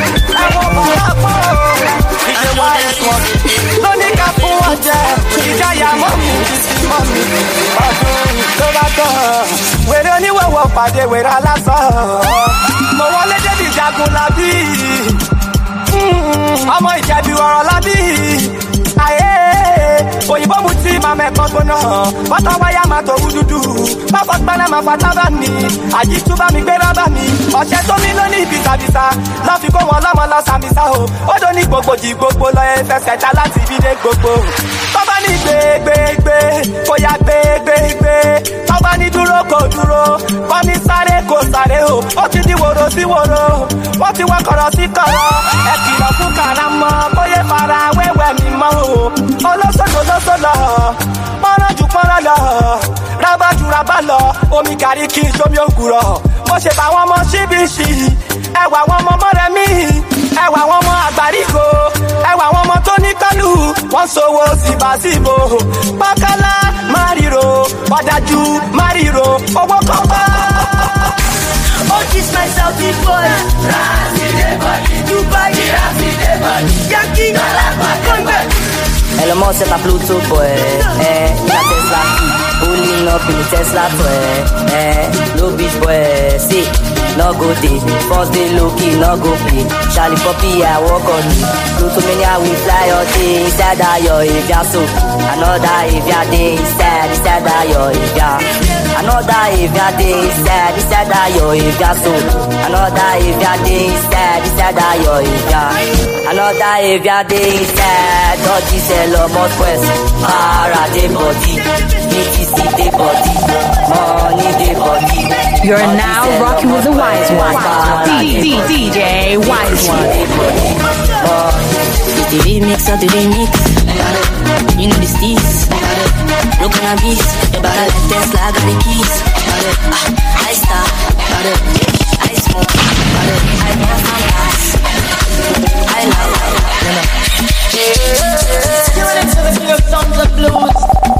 Lóníkà fún ọjẹ́, ìjáyà mọ́mí, mọ́mí, ọdún tó bá tọ̀. Wèrè oníwọ̀wọ̀ pàdé wèrè alásán. Mo wọlé débi ìjagun lábí. Ọmọ Ìjẹ̀bú ọ̀rọ̀ lábí. Ayé òyìnbó mu tí màmá ẹ̀kọ́ gbóná. Bọ́tọ̀ wáyà máa tó wúdúdú. Bọ́bọ̀ pẹ́lẹ́ máa fata bá mi. Àjíjú bá mi gbéra bá mi. Ọ̀ṣẹ́ tó mi ló ní ìbísàbísà. Lọ́ fi kó wọn lọ́mọ lọ sàmìsà o. Ó dó ní gbogbo jí gbogbo lọ ẹ fẹsẹ̀ ta láti ibi dé gbogbo. Tọ́ba ní gbégbégbé, kò yá gbégbégbé. Tọ́ba ní dúró kò dúró. Wọ́n ní sáré kò sáré o. Ó ti di wòrò sí wòrò. Wọ́n ti wọ́n kọ̀rọ̀ sí kọ̀rọ̀. Ẹ kìlọ̀ fún kàrámọ́. Bóyá fara wẹ́wẹ́ mi mọ́ o. Olóṣòlò lóṣòlò. Pọ́nrán ju pọ́nrán lọ. Rábà ju rábà lọ. Omi gàrí kí n sómi ògùrọ̀. Mo ṣe bá wọn mọ ṣíbíṣì. Ẹwà wọn mọ mọ́rẹ́ mi. Ẹwà wọn mọ àgbáríko. Ẹwà wọn mọ tó ní kálù. Wọ́n sowó síbàsíbò. Pákálá máa ríro. Ọ̀dájú máa ríro. Owó kọ́pá. Oh, kiss myself before. Dubai, Yankee, Elon Musk set a Bluetooth boy, eh, in a Tesla key, pulling up in the Tesla toy, eh, no bitch boy, see, no go day, first day low key, no go pay, Charlie Poppy, I walk on me, go to many, I will fly all day, inside that yo, if ya so, another if ya day, inside, inside that yo, if ya, another if ya day, inside, inside that yo, if ya so, another if ya day, inside, inside that yo, if ya, another if ya day, inside, dodgy sell up most quest, para de body, B T C de body, money de body. You're now rocking with the Wise One, D J Wise One. The remix of the remix, you know the steez. Look on a beat, your body like Tesla, got the keys. I star, I smoke, I pass my gas. I love, you want to the king of songs of blues.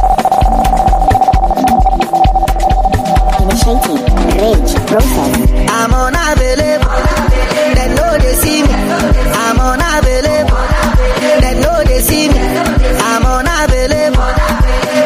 Initiating range process. I'm unavailable, they know they see me. I'm unavailable, they know they see me. I'm unavailable,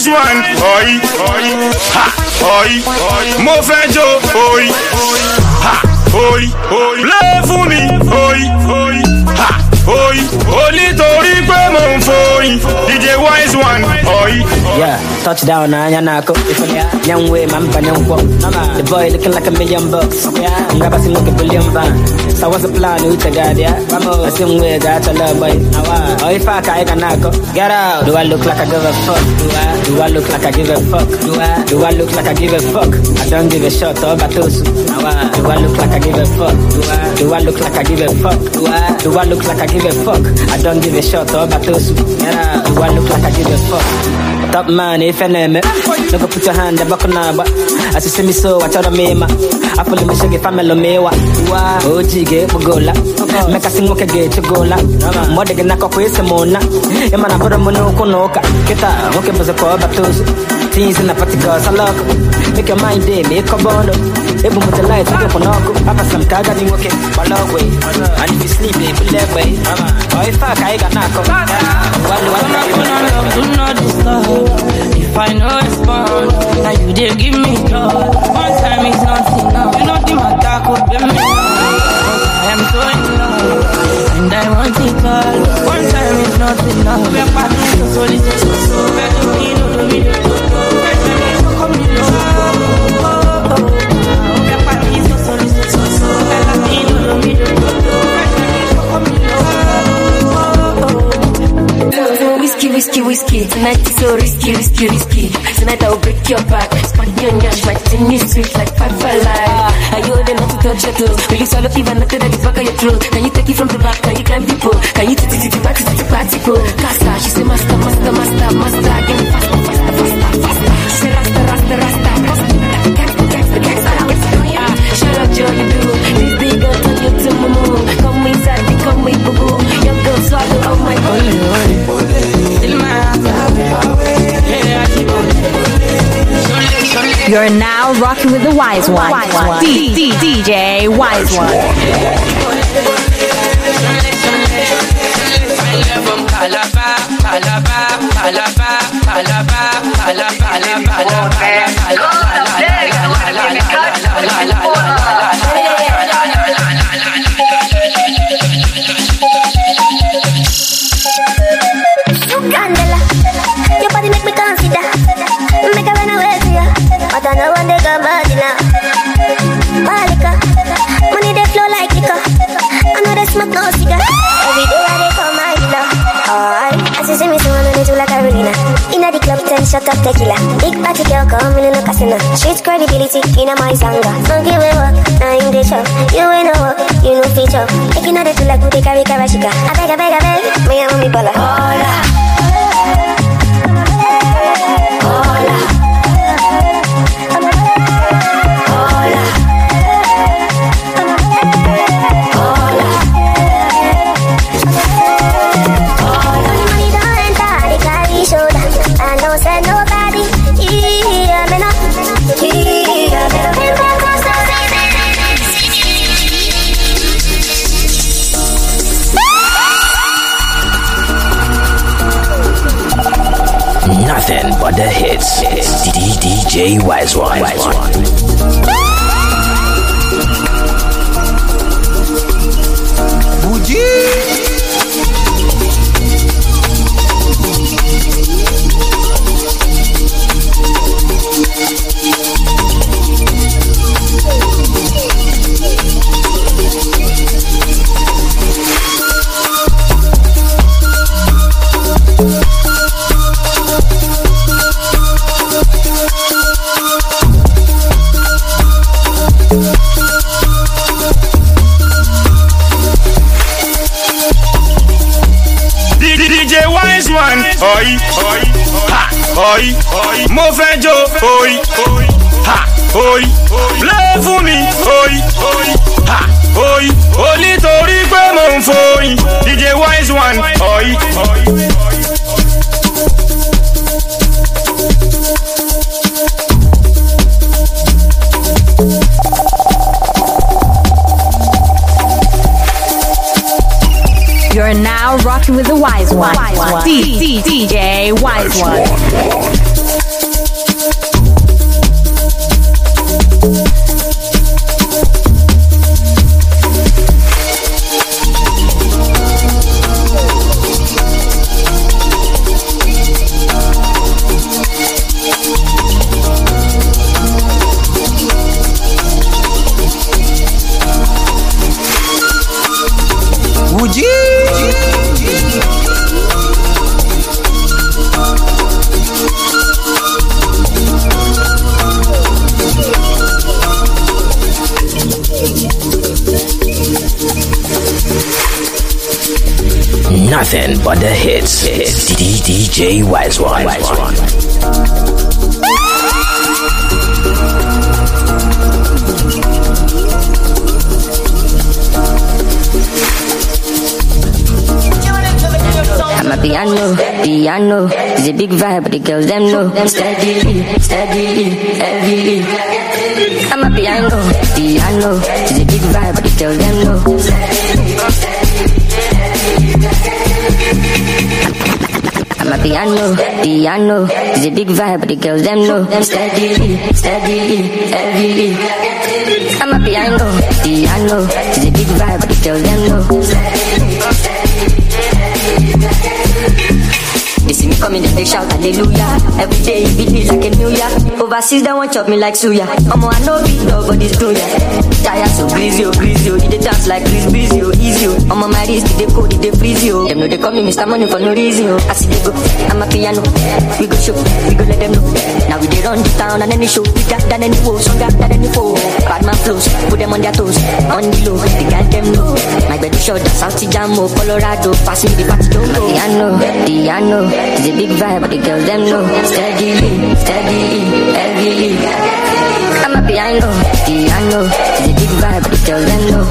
one, oi, oi, ha, oi, oi, mo fẹ́ jó, oi, ha, oi, oi, play fún mi, oi, oi, ha, oi, oi, torí pé mo ń foyín, D J Wise One, oi. Yeah, touchdown na nyanako. Young way, man, pan young walk. The boy looking like a million bucks. I'm gonna sing like a billion van. So what's the plan? Who's the guy, yeah? I sing way, got your love, boy. Oh, if I can't nako, get out. Do I look like I give a fuck? Do I? Do I look like I give a fuck? Do I? Do I look like I give a fuck? I don't give a shot, oh, batosu. Do I look like I give a fuck? Do I? Do I look like I give a fuck? Do I? Do I look like I give a fuck? I don't give a shot, oh, batosu. Get out. Do I look like I give a fuck? Top man, if you name it, no go put your hand up on number. As you see me so, I tell the mema. I pull me shake family mewa. O G get gola. Make a sing okay get to gola. More than knock up with Simona. Emana put a monoko noka. Kita, okay, was a call batus. Things in the party girls, I love. Make your mind day, make a bono. Able with the lights, I go knock. Papa some kaga, you okay, my love way. And if you sleep, baby, left way. Oh, if I got knock up. Do not disturb. If I know it's fun, now you did give me love. One time is not enough. You know the matter could be me. I am so in love, and I want it all. One time is not enough. We are partying so so so so so. Where do we know do we know? Where do we know come in love? Oh oh. We are partying so so so so so. Where do we know do we know? Where do we know come in love? Oh oh. Whiskey, whiskey, whiskey. Tonight is so risky, risky, risky. Tonight I'll break your back. Spank your nyash, my thing is sweet like five alive. Are you old enough to touch your toes? Will you swallow even nothing at the back of your throat? Can you take it from the back? Can you climb the pole? Can you take it to the back to the party pole? Casa, she say master, master, master, master. Get faster, faster, faster, faster. She say rasta, rasta, rasta. Gangsta, gangsta, gangsta. Ah, shut up, Joe, you do. This big girl turn you to mumu. Come inside, come with boo boo. Young girl swallow, oh my god. You're now rocking with the Wise One, D D D J Wise One. Your body make me consider. Make a run away to you. But I know when they go body now. Malika, money they flow like liquor. I know they smoke no cigar. Every day I they call my dealer. Alright, as you see me so I'm into like Carolina. Inna the club ten shot of tequila. Big party girl come in the casino. Street credibility inna my sanga. Don't give a fuck, now in the shop. You ain't no work, you know feature. Taking out the two like they carry karashika. I beg, I beg, I beg, me and mommy bala. Hola. Nothing but the hits. D J Wise One. Wise One. Oi, oi, ha, oi, oi, mo fẹ́ jó, oi, oi, ha, oi, play fún mi, oi, oi, ha, oi, oi, torí pé mo ń foyín, D J Wise One, oi, oi. You're now rocking with the Wise One, D D D J Wise One. Nothing but the hits. hits. D D J Wise One. Wise One. I'm a piano, piano is a big vibe, but the girls them know. Steadily, steadily, heavily. I'm a piano, piano is a big vibe, but the girls them know. I'm a piano, piano is a big vibe, but the girls them know. Steadily, steadily, heavily. I'm a piano, piano is a big vibe, but the girls them know. They see me coming, they shout hallelujah. Every day it beat me like a new year. Overseas they won't chop me like suya. I'm on no beat dog, but it's doing ya. Tired so greasy, oh greasy, oh. They dance like Chris Breezy, oh easy, oh. I'm on my wrist, they code, they freeze, oh. Them know they call me Mister Money for no reason, oh. I see they go, I'm a piano. We go show, we go let them know. Now we they run the town and any show, bigger than any foe, stronger than any foe. Bad man flows, put them on their toes, on the low. The girl them know. My baby shot, South Jamo, Colorado, pass me the party, don't go. Piano, piano. It's a big vibe, but the girls them know. Steadily, steadily, heavily. I'm a piano, piano. It's a big vibe, but the girls them know.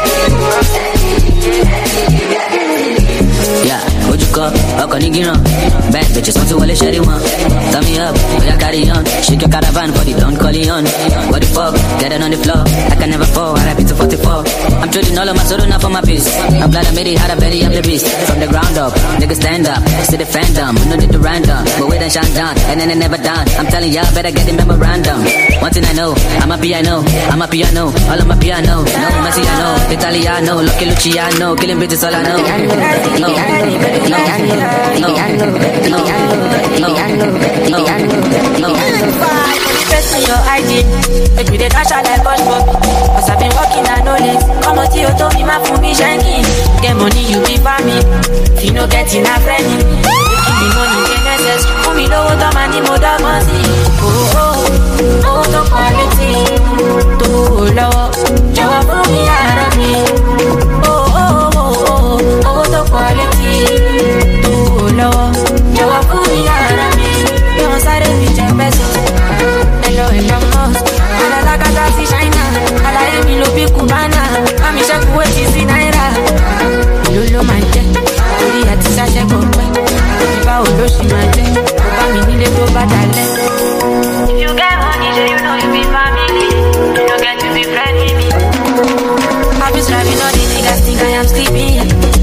Yeah, what you call? How can you get on? Bad bitches want to wall it, shady one. Turn me up, oh yeah, carry on. Shake your caravan, body don't call it on. What the fuck? Get it on the floor. I can never fall, I rap it to forty-four. I'm trading all of my soul enough for my piece. I'm glad I made it, had a belly of the beast. From the ground up, niggas stand up. See the fandom, no need to random. But wait and shine down, and then it never done. I'm telling y'all, better get the memorandum. One thing I know, I'm a piano, I'm a piano. All of my piano, no Messiano, Italiano, Lucky Luciano, killing bitches all I know. No, no, no. Piano, piano, piano, piano, piano. Press on your I D, make me the dash out like bush pop. Cause I've been working and no less. Come on to you, told me my phone be shanky. Get money, you be for me. If you no get enough friend, making the money in excess. For me, no one money, more than money. Oh, oh, oh, the quality. To low, Joe, for me, out of me. Oh, oh, oh, oh, oh, the quality. To low, Joe, for me, out of me. Don't say the bitch, I'm best. Hello, hello, most. I like a taxi China. I like me low big cubana. I'm a chef who is in Naira. Lulu mante, Tori atisa cheko kwe. Otiba oloshi mante, Oba mi nile to badale. If you get money, then you know you be family. You don't get to be friend with me. I be driving all the niggas think I am sleepy.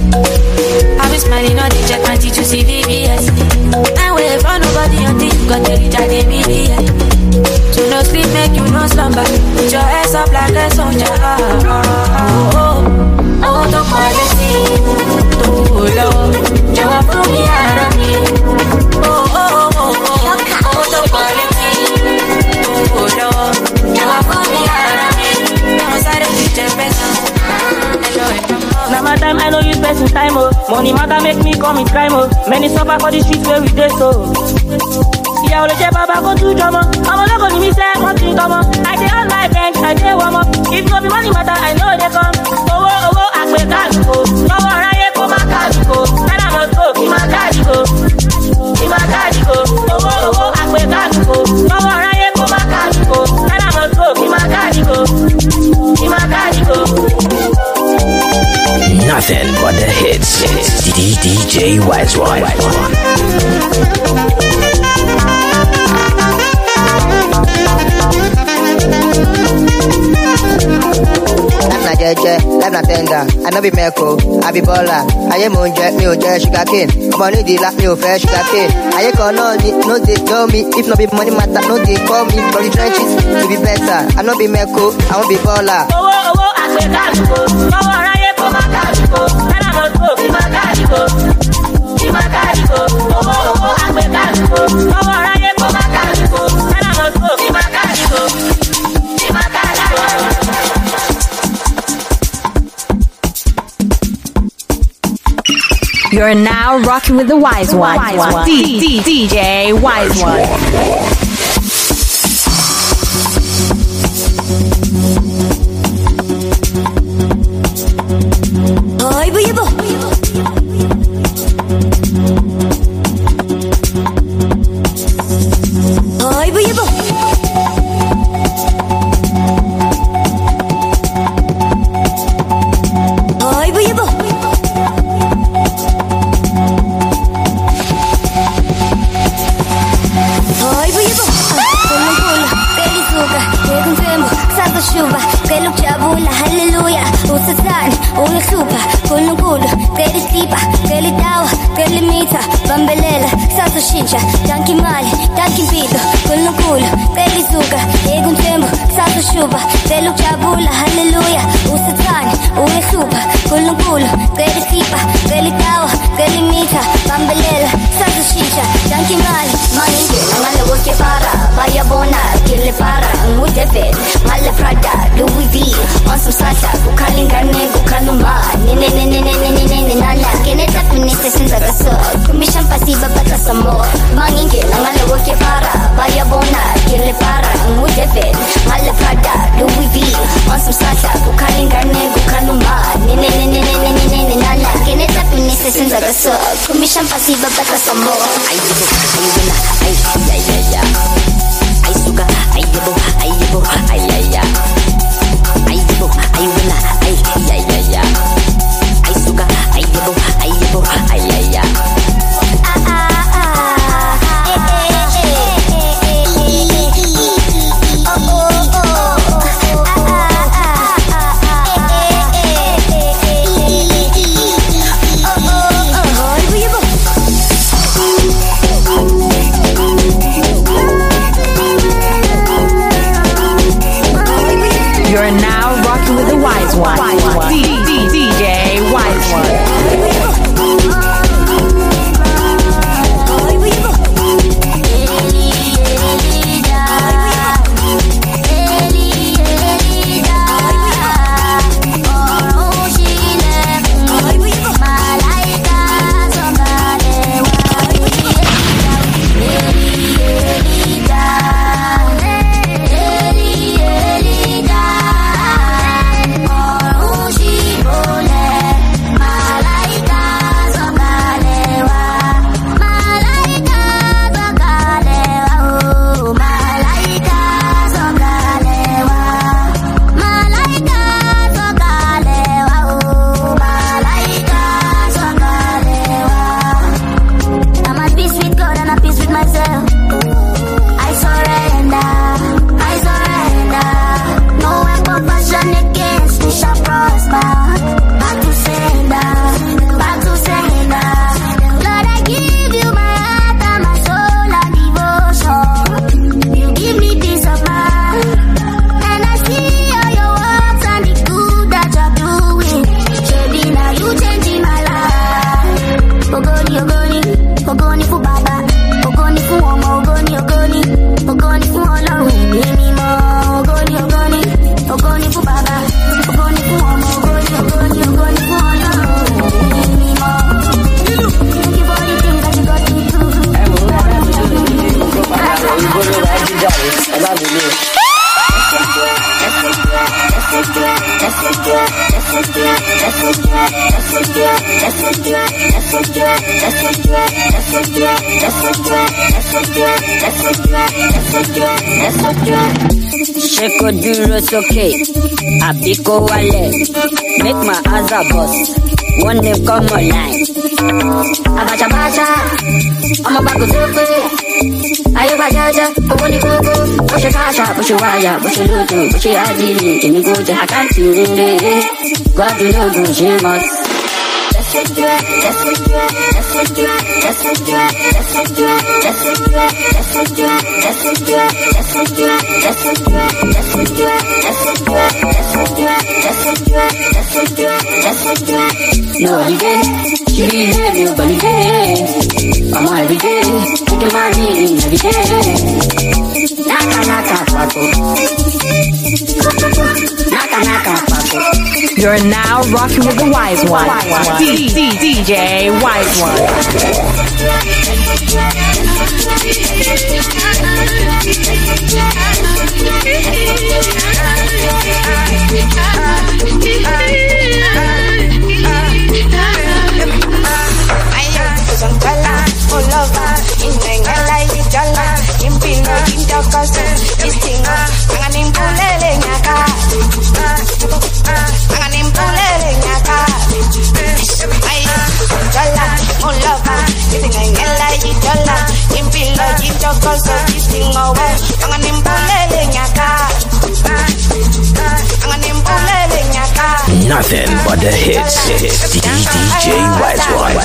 I be smiling all the check my teeth to see V B S. I wait for nobody until you got to reach out the B B S. So no sleep, make you no slumber. Put your ass up like a soldier. Oh, oh, oh, oh, the quality. Too low. You are from me, out of me. Oh, oh, oh, oh, oh, the quality. Too low. You are from me, out of me. I'm sorry, it's just better. Now my time, I know you spend time, oh. Money matter make me commit crime, oh. Many suffer for the streets where we dey so. Yeah, all the jet baba go to drama. I'm a local, me say one thing come on. I dey on my bench, I dey warm up. If no be money matter, I know they come. Oh, oh, oh, I pay cash go. No one I go my cash go. And I must go, be my cash go. Be my cash go. Oh, oh, oh, I pay cash go. No one I go my cash go. And I must go, be my cash go. Be my cash go. Nothing but the hits. D D J Wise One. Life na jeje, life na tender. I no be meko, I be baller. Aye mo nje, mi o je sugar cane. Money di la, mi o fe sugar cane. Aye kan no ni, no dey know me. If no be money matter, no dey call me. From the trenches to be better. I no be meko, I won't be baller. Oh, oh, oh, I say cash go. No one I go my cash go. And I must go, be my cash go. Be my cash go. Oh, oh, oh, I say cash go. No one I go my cash go. And I must go, be my cash go. Be my cash go. You're now rocking with the wise one. D- D- DJ Wise One. Oi, buibo. Oi, buibo. Oi, buibo. Oi, buibo. Pulo pulo, peli suga, pegum tembo, saco chuva, pelo chabula, hallelujah. Usatan, ulo supa, pulo pulo, peli slipa, peli dawa, peli mita, bambelela, saco shincha, danki mali, danki pito, pulo pulo, peli suga, pegum tembo, saco chuva, pelo chabula, hallelujah. Usatan, ulo supa, pulo pulo, peli slipa, peli dawa, peli mita, bambelela, saco shincha, danki mali, mangi, mala woke para, vaya bona, kille para, mude bed, mala prada, Louis V, on some sata, bukaling garne, bukaluma, nene nene nene nene nene nala, kene tapi nese senza gaso, kumishan pasiba bata samo, mangi, mala woke para, vaya bona, kille para, mude bed, mala prada, Louis V, on some sata, bukaling garne, bukaluma, nene nene nene nene nene nala, kene tapi nese senza gaso, kumishan pasiba bata samo. Ay, ay, ay, ay, ay, ay. Ay, suka, ay, yebo, ay, yebo, ay, ay, ay. Ay, yebo, ay, wala, ay, ay, ay, ay. Ay, suka, ay, yebo, ay, yebo, ay, ay, ay. Ah, ah, ah, eh, eh, eh, eh, eh, eh. Oh, oh, oh. Ah, ah, ah, eh, eh, eh, eh, eh. Oh, oh, oh. Ay, yebo. You're now rocking with the wise one. D- D- DJ Wise One. Sheko duro soke, abiko wale, make my eyes a bust. One name come online. Abacha bacha, I'm about to take it. Ayo bajaja, oboni koko, bushe kasha, bushe waya, bushe lutu, bushe adili, kimi goje hakanti ninde, God you know do she must. Let's do it, let's do it, let's do it, let's do it, let's do it, let's do it, let's do it, let's do it, let's do it, let's do it, let's do it, let's do it, let's do it, let's do it, let's do it, let's do it. No holiday, she be here, no holiday. I'm on every day, you can marry every day. Naka naka papo, naka naka papo. You're now rocking with the Wise One. D- D- DJ Wise One. Nothing but the hits. D J Wise One.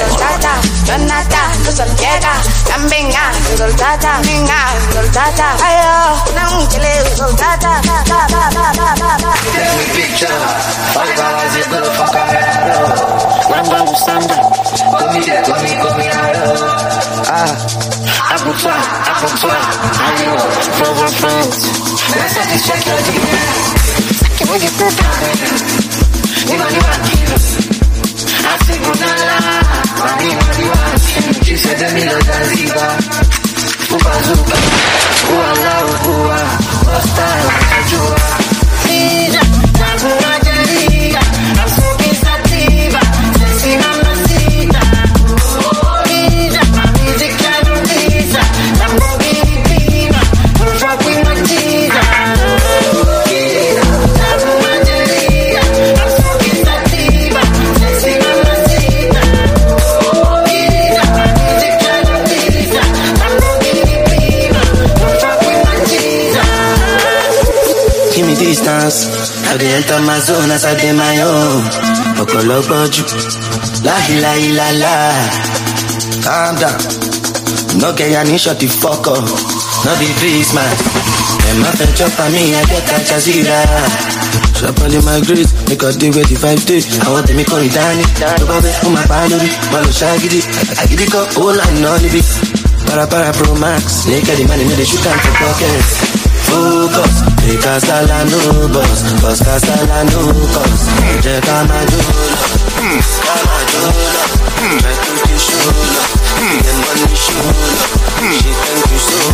Ah, aku tua, aku tua, ayo, for our friends. Let's have this check your D M. Can we get the time? You know you are kilos. I say good night, money, money, money. She said the middle of Ziba. Uba Zuba, Ua La Ua, Osta, Ajua. Ida, Nagua Jeriga, I'm so pensativa, sexy mamacita. Ida, my music can't visa, Lamborghini Prima, don't fuck with my teaser. Ida, Nagua Jeriga, I'm so pensativa, sexy mamacita. Ida, my music can't visa, Lamborghini Prima, don't fuck with my teaser. Give me distance, I dey enter my zone as I dey my own. Okoloboju, la la la la. Calm down, no get ya ni shut the fuck up. No be please man, them a fetch up on me, I get that jazira. Shop all in my grace, make a day with the five day. I want to make it down it. Nobody put my body, malo shaggy. I get it up all and on the beat. Para para pro max, naked the money, they shoot out for pockets. Focus, because I no boss, cause I no cause. Check out my dollar, come on dollar. Try to get shoulder, the money shoulder. She thank you so.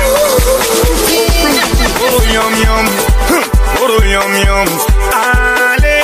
Oh yum yum, oh yum yum. Ale,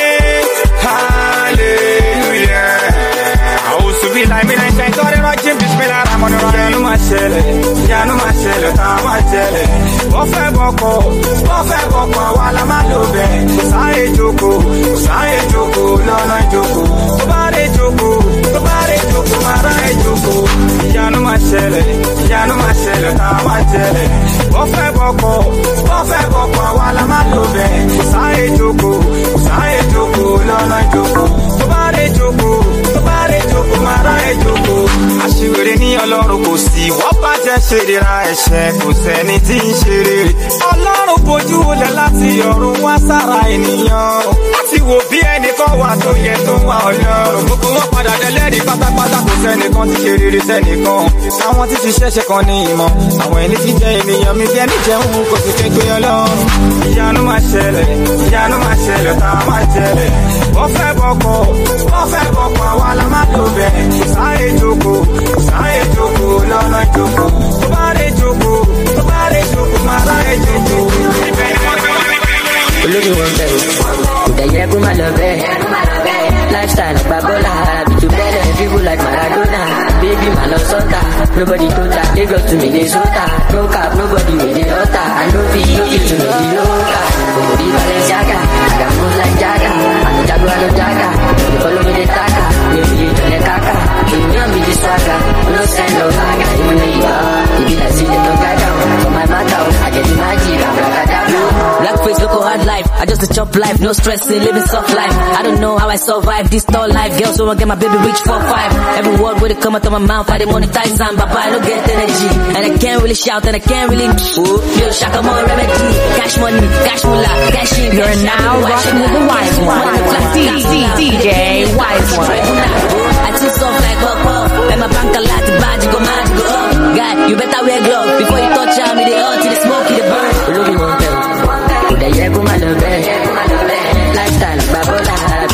hallelujah. I also be like me, I can't go to my gym, bismillah, I'm on the run. Yanu mashele, yanu mashele, ta mashele. Bofe boko, bofe boko, wala malobe. Sae joko, sae joko, lona joko. Tobare joko, tobare joko, marae joko. Yanu mashele, yanu mashele, ta mashele. Bofe boko, bofe boko, wala malobe. Sae joko, sae joko, lona joko. Tobare joko, tobare joko, marae joko. Aṣiwèrè ní Ọlọ́run kò sí, wọ́n bá jẹ́ ṣeré ra ẹ̀ṣẹ̀ kò sẹ́ni tí ń ṣeré. Ọlọ́run bojú olè láti ọ̀run wá sára ènìyàn. Láti wò bí ẹnìkan wà tó yẹ tó wà Ọlọ́run. Gbogbo wọn padà dẹlẹ́rìí pátápátá kò sẹ́nìkan tí ṣe rere sẹ́nìkan. Àwọn tí ti ṣẹ̀ṣẹ̀ kan ní ìmọ̀. Àwọn ẹni tí jẹ́ ènìyàn mi bí ẹni jẹun kò sì ké gbé Ọlọ́run. Ìyanu máa ṣẹlẹ̀, ìyanu máa ṣẹlẹ̀ tá a máa ṣẹlẹ̀. Wọ́n fẹ́ bọ̀kọ̀, wọ́n fẹ́ bọ̀kọ̀ àwa la máa lò bẹ̀. Sáyé jókòó, sáyé jókòó lọ́nà jókòó. Tó bá rè jókòó, tó bá rè jókòó, máa ráyè jókòó. Olórí wọn bẹ̀rù, kò dẹ̀ yẹ kó má lọ bẹ́ẹ̀. Lifestyle gba bọ́lá, àbí tó bẹ́lẹ̀, people like Maradona. Baby ma lọ sọ́tà, nobody tó ta, Lagos to Minnesota. No cap, nobody with the altar. I no fit, no fit to make the yoga. Body Balenciaga, I got moves like Jaga. I no jago, I no jaga. You follow me the taka, we be the tole kaka. You know me the swagger, no send no baga. Even though you are, you be like see the no gaga. For my matter, I get the magic, I'm bragada. Black face, look hard life. I just a chop life, no stressing, living soft life. I don't know how I survive this tall life. Girls wanna get my baby rich for five. Every word would come out of my mouth, I didn't monetize and but I don't get energy. And I can't really shout and I can't really ooh, yo, shaka more remedy. Cash money, cash moolah, cash in. You're now rocking with the Wise One. D J Wise One. I too soft like pop pop. And my bank a lot, bad, you go mad, you go up. Guy, you better wear gloves before you touch on me. They all till the smoke, the burn. Looking one bell. Could I hear go my love? Lifestyle, babola.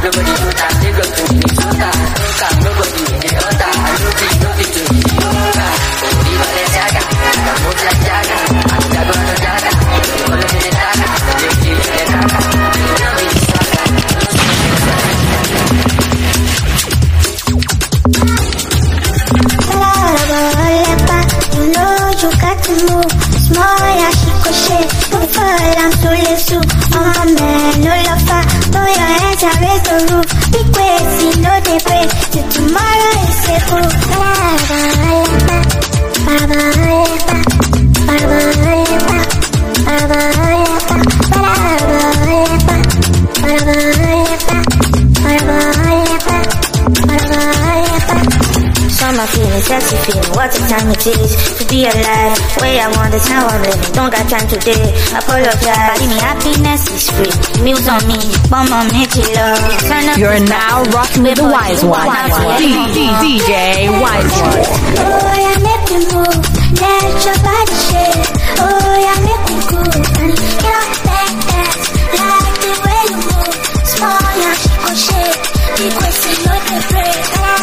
Nobody do that, they go to me, do that, do that. Nobody in the other, I know be, no be to me, do that. Only Balenciaga, I move like Jaga, I'm Jago and Jaga. Follow me the Jaga, they give me the Jaga. You know me the Jaga, you know you got to move. Small as she could shake, don't fall, I'm so little. Mama man, no lover, throw your hands and raise the roof. Big ways, you know they break, till tomorrow is a fool. Baba, Baba, Baba, Baba, Summer feeling, sexy feeling, what a time it is to be alive. Way I want this, how I'm living, don't got time today. Apologize, give me happiness is free. Meals on me, bomb on me, love. You're now rocking with the Wise One, D J Wise One. Oh, yeah, make me move, let your body shake. Oh, yeah, make me cool, and you're like that, like the way you move. Small, yeah, she gon' shake, because you know the break.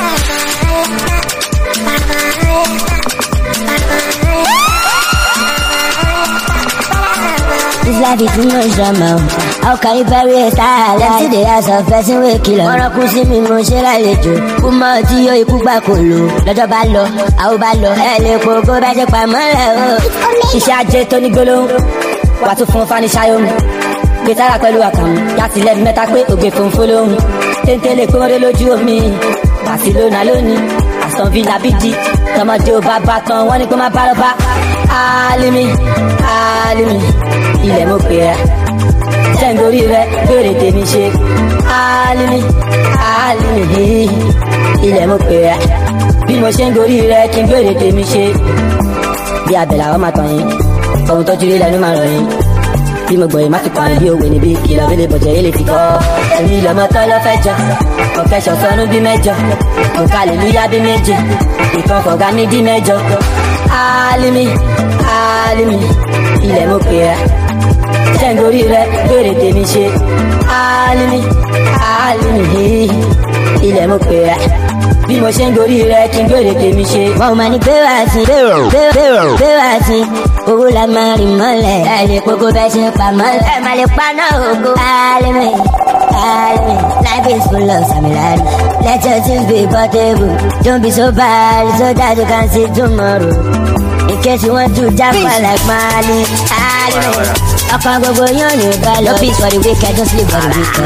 This life is too much drama. How can you bury a style? Let's see the eyes of person we kill her. Ọ̀rọ̀ kù sí mi mo ṣe lálejò. Kú mọ́ tí yóò ikú gbà kò lò. Lọ́jọ́ bá lọ, àwọn bá lọ. Ẹ lè po kó bá ṣe pamọ́ rẹ̀ o. Iṣẹ́ ajé tó ní gbólóhùn. Wà tún fún Fani Ṣáyọ̀mù. Gbèsára pẹ̀lú àkàmú. Yàtì lẹ́nu mẹ́ta pé ògbè fòǹfò lóhùn. Téńté lè pé wọ́n dé lójú omi. Barcelona lónìí. Aston Villa bídí. Tọmọdé ò bá bá tán. Wọ́n ní kó má bá lọ bá. Alimi, Alimi. Ilẹ̀ mo pè ẹ́ sẹ́ńgórí rẹ̀ bèrè tèmi ṣe Alimi, Alimi. Ilẹ̀ mo pè ẹ́ bí mo ṣe ń gorí rẹ̀ kí n bèrè tèmi ṣe. Bí abẹ́là ọmọ àtọ̀ yín ohun tó jírí lẹ́nu máa rọ̀ yín. Bí mo gbọ̀yìn má fi kọrin bí òwe níbi kìlọ̀ bí lè bọ̀jẹ̀ yé lè fi kọ́. Èmi lọ́mọ tọ́ lọ́ fẹ́ jọ ọ̀kẹ́ ṣọ̀fọ́nú bí mẹ́jọ mo kalẹ̀ níyà bí méje ìkan kọ̀ọ̀gá mi dí mẹ́jọ. Alimi, Alimi. Ilẹ̀ mo pè ẹ́ sẹ́ńgórí rẹ̀ bèrè tèmi ṣe Alimi, Alimi. Ilẹ̀ mo pè ẹ́ bí mo ṣe ń gorí rẹ̀ kí n bèrè tèmi ṣe. Wọ́n máa ní gbé wá sí gbé wá sí owó la máa rìn mọ́lẹ̀. Ẹ lè kókó bẹ́ẹ̀ ṣe ń pa mọ́lẹ̀. Ẹ máa lè pa náà ògo. Alimi, Alimi. Life is full of samilari. Let your things be portable. Don't be so bad so that you can see tomorrow. In case you want to jump like Mali. Alimi. Ọkàn gbogbo yóò ní balọ̀. No peace for the wicked, don't sleep for the wicked.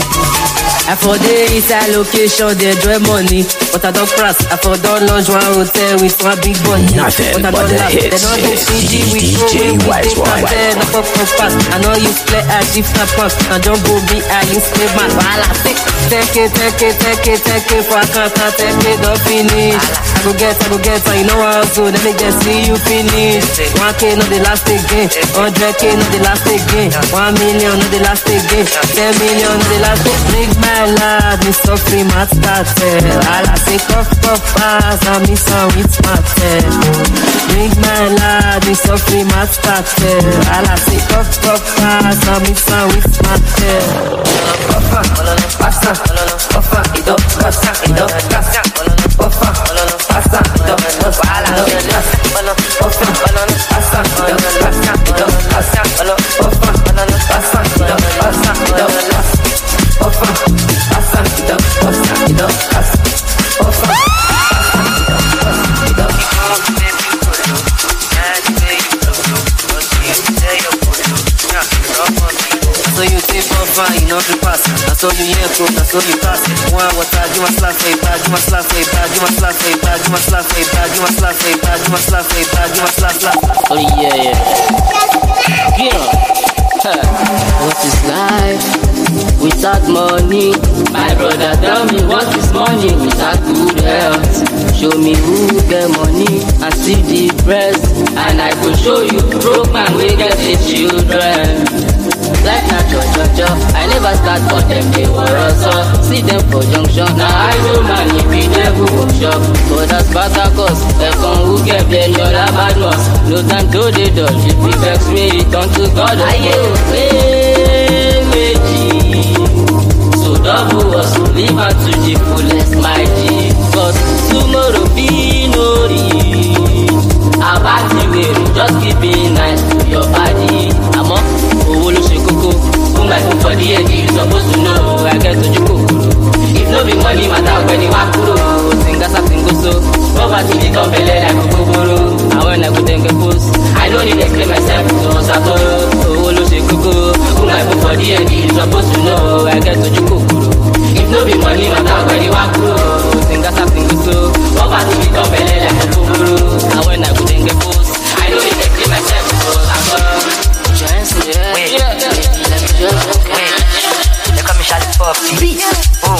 I for day inside location, they draw money. But I don't cross, I for don't launch one hotel with one big money. Nothing but I but don't the laugh, hits, they don't do hits, C G with D J Wise One. I pop pop pass, I know you play as if I pass. I don't go be I in slave man. While I take, take it, take it, take it, take it, for I can't take it, don't finish. I go get, I go get, you know how to, let me just see you finish. one K not the last again, one hundred K not the last again, one million not the last again, ten million not the last again. Make my lad, me suffering my started. All I say cuff cuff pass, and me son with smarted. Make my lad, me suffering my started. All I say cuff cuff pass, and me son with smarted. Papa, passa, papa, it up, passa, it up, passa, papa, passa, it up, passa, So you take for fine, you know the pass. That's all you hear, bro. That's all you pass. One water, you must laugh, say bad, you must laugh, say bad, you must laugh, say bad, you must laugh, say bad, you must laugh, say bad, you must laugh, say bad, you must laugh, laugh. Oh yeah, yeah. Yeah. What is life without money? My brother, tell me what is money without good health? Show me who get money and see the breast, and I will show you broke man we get the children. Like na cho cho cho, I never start for them, they were us. See them for junction, now I know man, if we never go shop. But that's Spartacus, the son who get them, you're a bad ones. No time to the dodge, if he vex me, turn to God. I am way, way, so Double hustle, live on to the fullest, my G. Cause tomorrow be no reach. About the way, just keep being nice to your body. I'm up, oh, lo she koko. Put my foot for the end, you supposed to know. I get to you koko. If no be money, matter when you walk through. Singa something go so. Poverty they don't belay like a kukuru. And when I go then get post, I don't need to explain myself to Sato. Oh, lo she koko. Put my foot for the end, you supposed to know. I get to you koko. If no be money, matter when you walk through. Singa something go so. Poverty they don't belay like a kukuru. And when I go then get post, I don't need to explain myself to Sato. Wait, yeah. Wait, they call me Charlie Pop. Beat. Oh.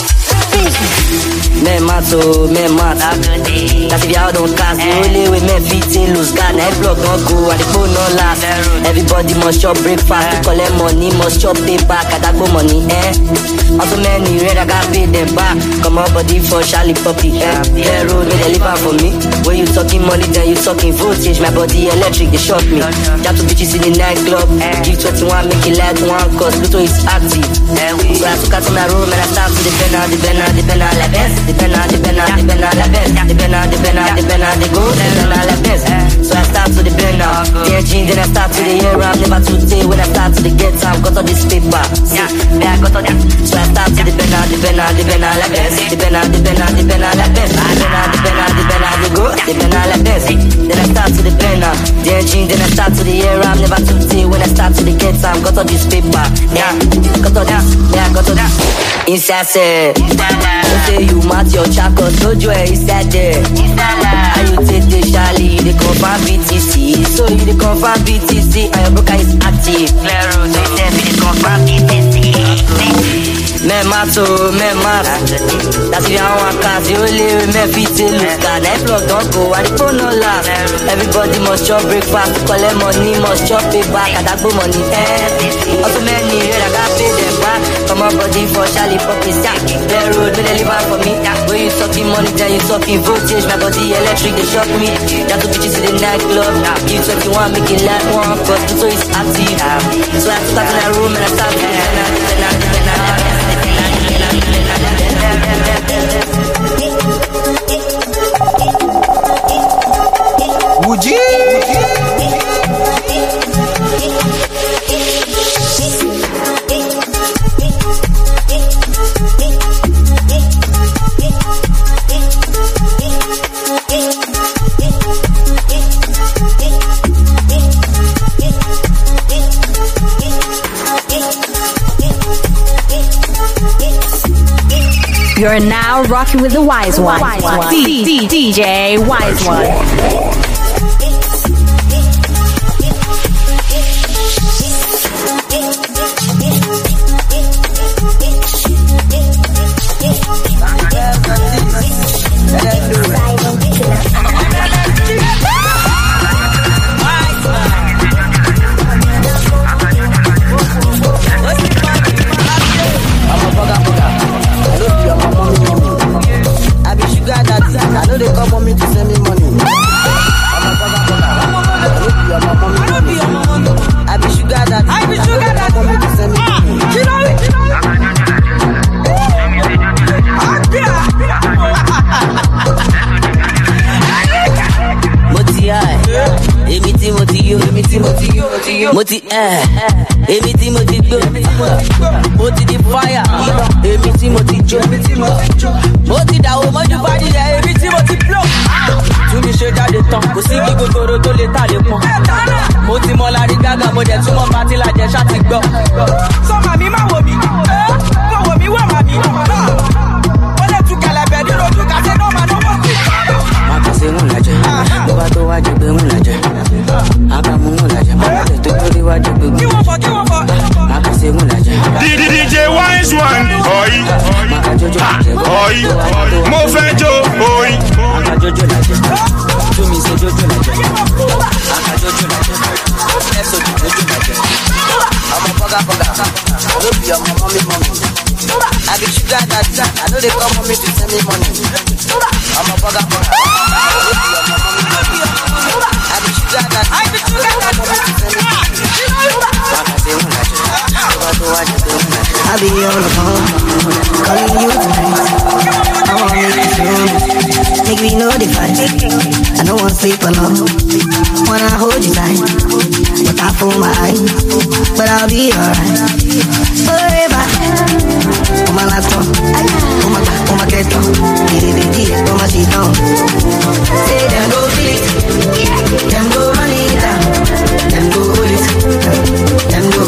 Men mato, men mat. That's if y'all don't cast. The only way men fit in lose God. Now block don't go and the phone no last. Everybody must chop breakfast. To collect money, must chop paper. Kadago money, eh? Also many red, I got paid them back. Come on body for Charlie Poppy, eh? Yeah, road, me they live out for me. When you talking money, then you talking voltage. My body electric, they shock me. Jab to bitches in the nightclub. Give twenty-one, make it like one. Cause Pluto is active. So I took out to my room and I start to the banner, the banner, the banner like best. The banner, the banner, the banner like best. The banner, the banner, the banner, the go. The banner like best. So I start to the banner. The engine, then I start to the air. I'm never too day when I start to the get time. Got all this paper. Yeah, yeah, I got all that. So I start to the banner, the banner, the banner like best. The banner, the banner, the banner like best. The banner, the banner, the banner, the go. The banner like best. Then I start to the banner. The engine, then I start to the air. I'm never too day when I start to the get time. Got all this paper. Yeah, got all that. Yeah, got all that. Inside say, don't say you mat your chako, told you inside there. And you take the Charlie, they confirm B T C. So you the confirm B T C, and your broker is active. Claro, so you say you the confirm B T C. Men mato, men mat. That's if you want cars, you only men fit to lose God. Now plug don't go, and the phone no last. Everybody must chop breakfast, collect money, must chop it back, and that go money, eh. Also many red, I got pay them back. Come on body for Charlie Poppy, yeah. Play road, when they live out for me. When you talking money, then you talking voltage. My body electric, they shock me. That two bitches in the nightclub. Give twenty-one, make it like one, cause Pluto is active. So I took out in that room and I started to Would you? You're now rocking with the Wise One. Wise One. D- D- DJ Wise One. I know they come on me to send me money. I'm a bugger bugger. I be your mama. I be sugar daddy. I be sugar daddy. Come on me to send me money. You know it. Moti I, emi ti moti yo, emi ti moti yo, moti eh, emi ti moti do, moti the fire, emi ti moti jo, moti da o moju body, emi ti moti blow. Tu mi ṣe jáde tán, kò sí kí gogoro tó lè ta lè pọn. Mo ti mọ lárí gágà, mo dẹ̀ túmọ̀ pátí lajẹ ṣá ti gbọ́. Sọ màmí má wò mí, kò wò mí wò màmí. Ó lè tún kẹlẹ̀bẹ̀ nínú ojú kàṣẹ́ náà máa dánwò sí. Má kà sí ń lajẹ, ló bá tó wájú pé ń lajẹ. Àbámu ń lajẹ, má lè tó lórí wájú pé ń lajẹ. Kí wọ́n fọ, kí wọ́n fọ. Má kà sí ń lajẹ. D J Wise One, oi, oi, mo fẹ́ jó, oi. Aka jojo lajẹ, tó mi ṣe jojo lajẹ. Aka jojo lajẹ, ẹ̀sọ́ jojo lajẹ. I'm a bugger bugger, I no be your mama me money. I be sugar daddy, I know they come on me to send me money. I'm a bugger bugger, I no be your mama me money. I be sugar daddy, I be sugar daddy, come on me to send me money. Aka say un lajẹ, tó bá tó wájú pé un lajẹ. I be on the phone, the fight. I don't want sleep alone. Wanna hold you tight, but I fool my eyes. But I'll be alright. Forever. On my laptop, on my back, on my keto, on my sheet on. Say them go feel it, them go run it down, them go hold it, them go.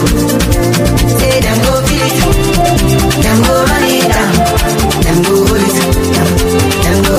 Say them go feel it, them go run it down, them go hold it, them go.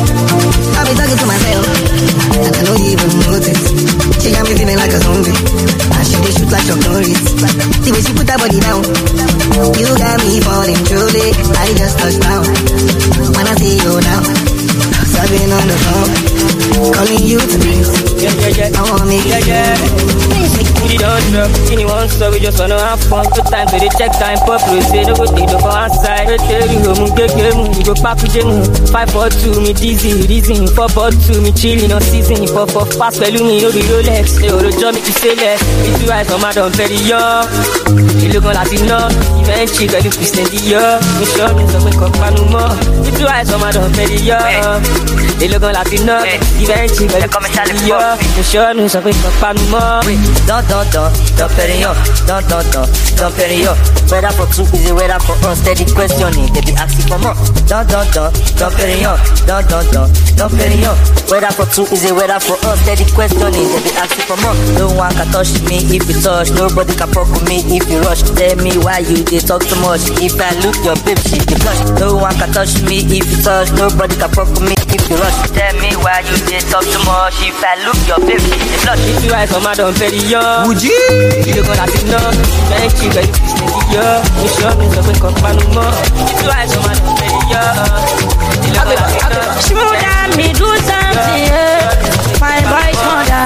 I be talking to myself, and I don't even notice. She got me feeling like a zombie, and she dey shoot like Chuck Norris. The way she put her body down, you got me falling truly. I just touched down. When I see you now, serving on the phone, calling you to dance. Yeah, yeah, yeah. I wanna make yeah, yeah. We don't know. Anyone so we just wanna have fun. Good time to the check time. Pop say no go take the for outside. We tell you go move, get get move. We go pack with you. Five four two me dizzy, reason four four two me chilling on season. Four four fast pẹ̀lú mi no be Rolex. They all jump me to say less. Me two eyes on my done very young. You look on Latino, even cheap pẹ̀lú Christian Dior. Me sure me so me come panu more. Me two eyes on my done very young. They look on Latino, even cheap pẹ̀lú Christian Dior. Me sure me so me come panu more. Don't, don't, don't, don't pay yo. Don't, don't, don't, don't pay yo. Whether for two is it whether for us? Steady questioning, they be asking for more. Don't, don't, don't, don't pay yo. Don't, don't, don't, don't pay yo. Whether for two is it whether for us? Steady questioning, they be asking for more. No one can touch me if you touch. Nobody can fuck with me if you rush. Tell me why you they talk too much. If I look your babe, she dey blush. No one can touch me if you touch. Nobody can fuck with me if you rush. Tell me why you they talk too much. If I look your babe, she dey blush. If you eyes on my done very young. Would you? You go Latino, thank you very much. You sure me so we come panu more. If you eyes on my done very young. You go Latino. Smooth and me do something, yeah. My boy's mother.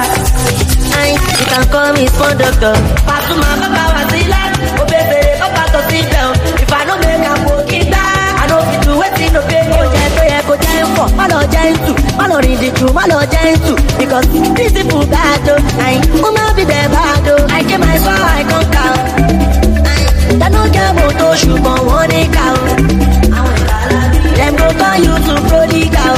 You can call me Spon Doctor. Pasuma Baba Wasila. Oh baby, Papa to sit down. If I don't make a walk it down, I don't fit to wait in the pain. Oh yeah, oh yeah, go down for. Malo Jensu, Malo read it through, Malo Jensu. Because these people bad though. I wanna be there bad though. I get my soul, I can't count. I don't care about those shoes, but one day count. Them go call you to prodigal.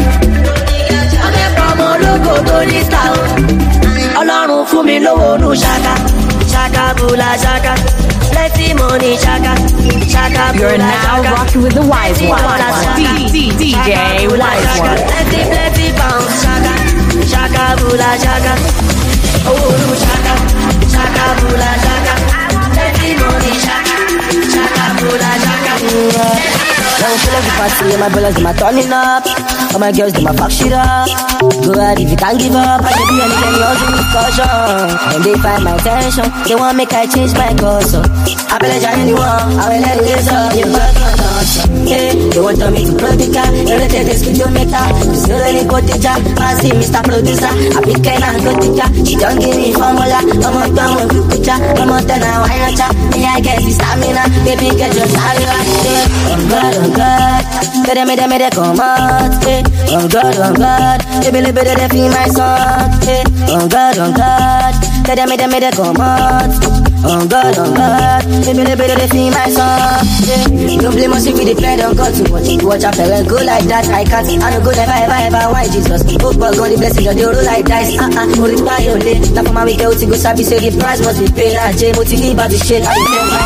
I'm a promo logo to this town. Ọlọ́run fún mi lówó nù ṣaka, ṣaka bula ṣaka, plenty money ṣaka, ṣaka bula ṣaka. You're now rocking with the wise one, D J Wise One. Plenty plenty pounds ṣaka, ṣaka bula ṣaka, owó nù ṣaka, ṣaka bula ṣaka, plenty money ṣaka, ṣaka bula ṣaka. Young fellas, the party, my brothers, them a turning up. All my girls, them a fuck shit up. Go ahead if you can't give up. I can be anything yours in this caution. When they find my attention, they want make I change my course. So I believe anyone, I will let it up. You got my thoughts. Yeah, they want me to prodigal. Everything this video maker. Just go really go teacher. I see Mister Producer. I be kind of good teacher. She don't give me formula. I'm on down with good picture. I'm on down now, why not? Me, I get the stamina. Baby, get your stamina. Yeah, I'm good, I'm good. Better me, me, come out. Yeah, I'm good, I'm good. Baby, little bit of the feel my son. Yeah, I'm good, I'm good. Better me, me, come out. I'm good, I'm good. Baby, little bit of the feel my son. Yeah, don't blame us if we depend on God to watch it. Watch after and go like that. I can't. I don't go never, ever, ever. Why Jesus? Oh, but God, the blessing of the roll like dice. Uh uh, hold it by your day. Now for my week, to go sabi say the price must be paid. I J motivate by the shit. I tell my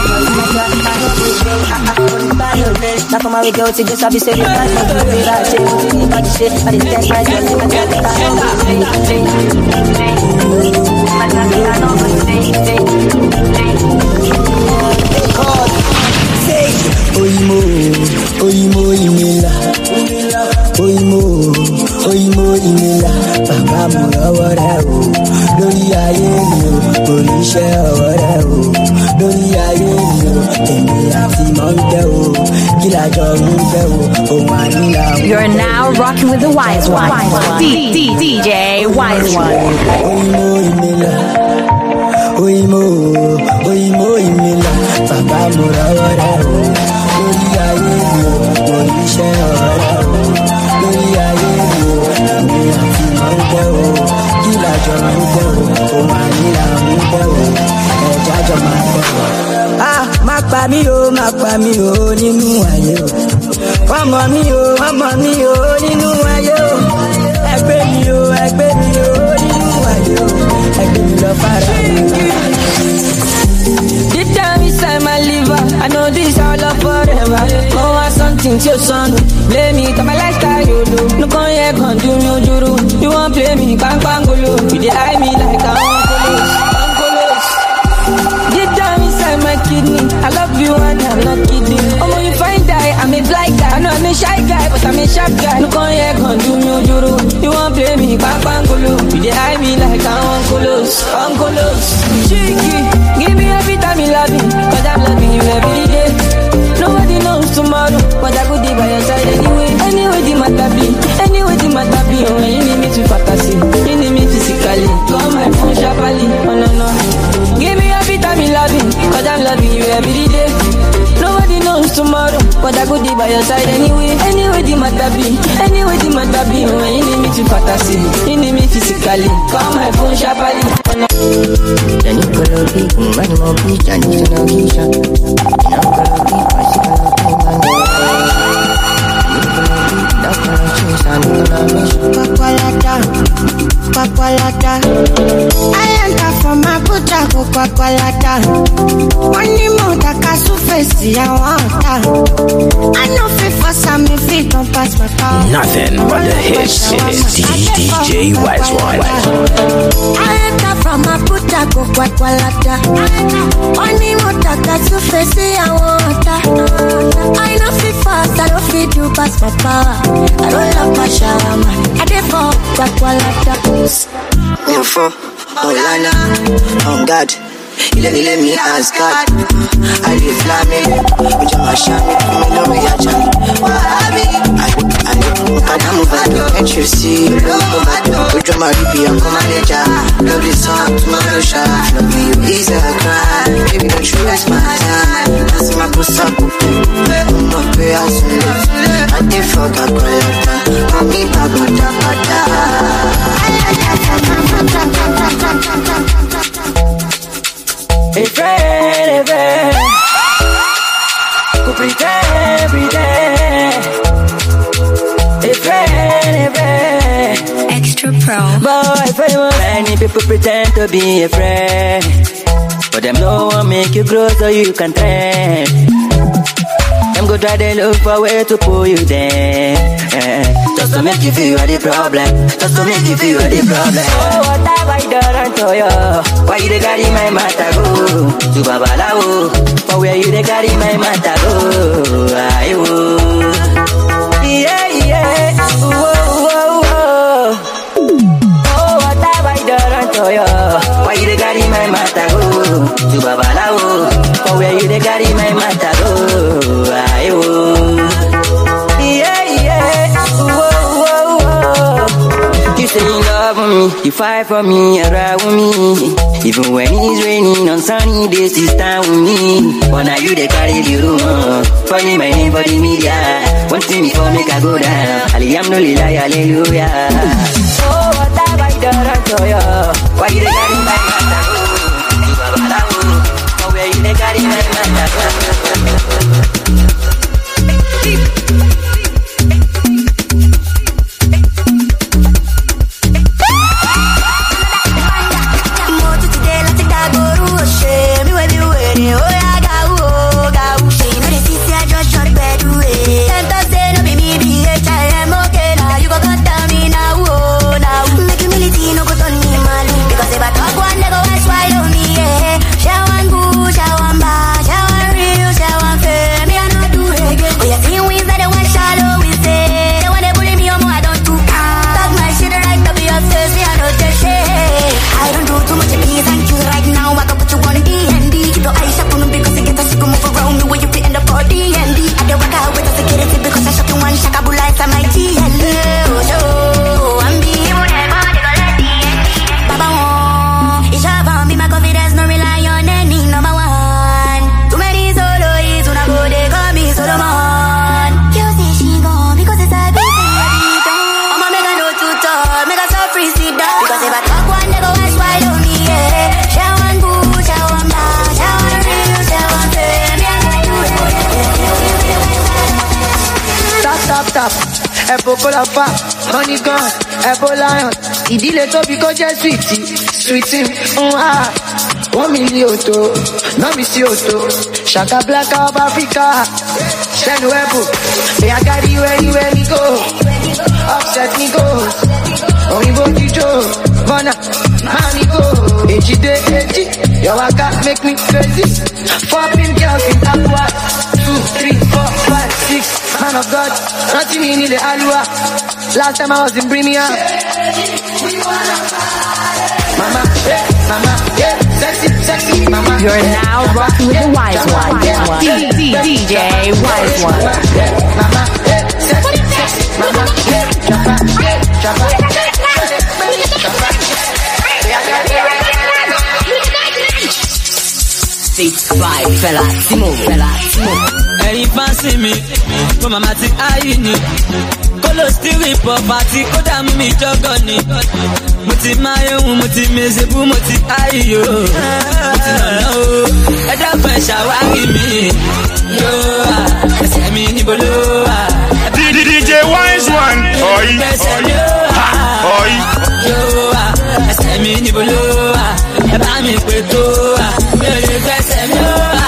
now for my week, to go sabi say the price must be paid. I J motivate by the shit. I the test price must be paid. God, say, Oyimo, Oyimo, Imela, Oyimo, Oyimo, Imela, Bàbá mo lọ́wọ́ rẹ̀ o, lórí ayé mi o, oníṣẹ́ ọwọ́ rẹ̀ o, lórí ayé mi o, èmi àti mọ̀ ń tẹ́ o, kí lájọ ń fẹ́ o, òun ànílà ń fẹ́ o. You're now rocking with the wise one, D J Wise One. Oyimo, Imela, Oyimo, Oyimo, Imela, Bàbá mo lọ́wọ́ rẹ̀ o, lórí ayé mi o, oníṣẹ́ ọwọ́ rẹ̀ o, lórí ayé mi o, èmi àti mọ̀ ń tẹ́ o, kí lájọ ń fẹ́ o, òun ànílà ń fẹ́ o, ẹ̀já jọ máa fẹ́ o. Ah, má pa mí o, má pa mí o nínú ayé o. Wọ́n mọ̀ mí o, wọ́n mọ̀ mí o nínú ayé o. Deep down inside my liver, I know this our love forever. Oh, I something to your son. Play me, come my lifestyle, you do. No come here, come do me, do. You won't play me, bang bang golo. You dey eye me like I'm uncolos, uncolos. Deep down inside my kidney, I love you and I'm not kidding. Oh, when you find die, I'm a fly guy. I know I'm a shy guy, but I'm a sharp guy. No come here, come do me, do. You won't play me, bang bang golo. You dey eye me like I'm uncolos, uncolos. Cheeky, give me every time you love me, cause I'm loving you every day. Nobody knows tomorrow, but I could be by your side anyway. Anyway, the matter be, anyway, the matter be. Oh, you need me to fantasy, you need me physically. Call my phone sharply, oh no no. Give me every time you love me, cause I'm loving you every day. Nobody knows tomorrow, but I could be by your side anyway. Anyway, the matter be, anyway, the matter be. Oh, you need me to fantasy, you need me physically. Call my phone sharply, oh no. Then you could have been money more bitch and you know Keisha. Now could have been first you could have been man. You could have been that kind of chase and you could have been Pakwalata, pakwalata. I enter from my puta go pakwalata. Money motor kasu face I want. I know fit for some if it don't pass my power. Nothing but the hits. D J Wise One. I enter from my puta go pakwalata. Money motor kasu face I want. I know fit fast, I don't fit you pass my power. I don't love my shawarma. I dey for pakwalata. Me for Olana, on God. Ile ile me as God. I live flaming. Uja mashami, me no me ajami. Wahabi, I I I move at and you see. Uja maribi I'm manager. Love this song tomorrow shot. Love you is a crime. Baby don't you waste my time. That's my pussy. I'm not pay as I dey for pakwalata. Mami pakwalata pakwalata. A friend, a friend, could pretend every day. A friend, a friend, extra pro. Boy, famous. Many people pretend to be a friend, but them no one make you grow so you can trend. Them go try to look for way to pull you down. Just to make you feel you're the problem. Just to make you feel you're the problem. Oh, what have I done to you? Why you dey carry my matter go to Babalawo? For where you dey carry my matter go? I will. Yeah, yeah. Whoa, whoa, whoa. Oh, what have I done to you? Why you dey carry my matter go to Babalawo? For where you dey carry my matter go? I will. Yeah, yeah. Whoa, whoa, whoa. You say you love me, you fight for me, you ride with me. Even when it's raining on sunny days, you stand with me. But now you dey carry the rumor, calling my name for the media. One thing before make I go down. Alhamdulillah, hallelujah. Oh, what have I done to you? Why you dey carry my matter? You babalawo, for where you dey carry my matter? Ebola fa, honey gun, Ebola lion. Ìdílé tóbi kó jẹ́ sweetie. sweet him. Mm, ah. One million to, no miss you to. Shaka Black of Africa. Shen Webu. May I carry you anywhere me go. Upset me go. Only both you Joe. Wanna, mommy go. H D, H D. Your waka make me crazy. Four pin girls in Aqua. Two, three, four, five, six. Man of God. Nothing in the Alua. Last time I was in Birmingham. Mama, yeah, mama, yeah, sexy, sexy, mama. You're now rocking with the Wise One, D J Wise One. Mama, yeah, sexy, sexy, mama, yeah, chapa, yeah, chapa, Six, five, fella, Timo, fella, Timo. Ẹ̀yin fáǹsì mi, mo màmá ti ayé ni. Kóló stiri pọ̀ pàtí kó dààmú mi jọ́gọ̀ ni. Mo ti máa yẹ̀wò, mo ti mèsèbú, mo ti ayé yo. Mo ti nàná o, ẹ dákun ẹ ṣàwárí mi. Yó wà, ẹsẹ̀ mi níbo ló wà. D J Wise One, oi, oi, yó wà, ẹsẹ̀ mi níbo ló wà. Ẹ bá mi pè tó wà, mi ò lè gbẹ́sẹ̀ mi ó wà.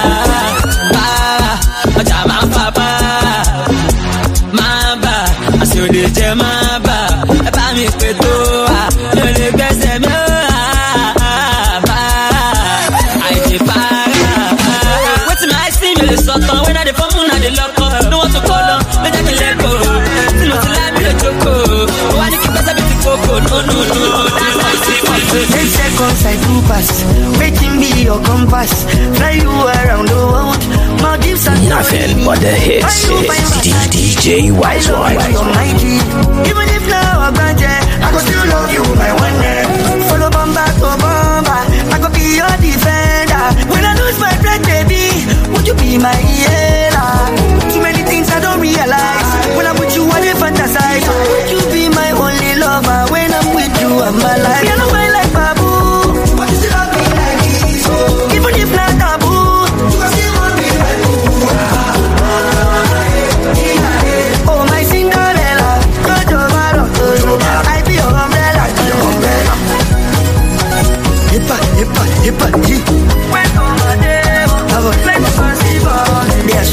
Ọjà máa ń fa bá, máa bà, àṣẹ ò lè jẹ máa bà. Ẹ bá mi pè tó wà, mi ò lè gbẹ́sẹ̀ mi ó wà. Àìdè para. Wetin my eye see mi lè sọ̀tàn, when I dey fọ́n mú na dey lọ́kọ̀. No want to call on, ló jẹ́ kí n lẹ́kọ̀ọ́. Tí mo ti láì mi lè jókòó. Ó wá ní kí pẹ́sẹ́ bí ti kókò, no no no. Ten seconds I do pass, waiting be your compass. Fly you around the world, Maldives and Nothing but the hits, hits. D J Wise One. Even if now I'm granted, I go still love you, my one man. Follow bomba to bomba, I go be your defender. When I lose my breath, baby, would you be my healer? Too many things I don't realize. When I'm with you, I dey fantasize. Would you be my only lover? When I'm with you, I'm alive. You know I like Babu, but you still love me like this. Even if not taboo, you can still want me like boo. Oh my Cinderella, go to Maro, I be your umbrella, your umbrella. Hippa, hippa, hippa, hippa. When on my day, I was like a festival. Yes.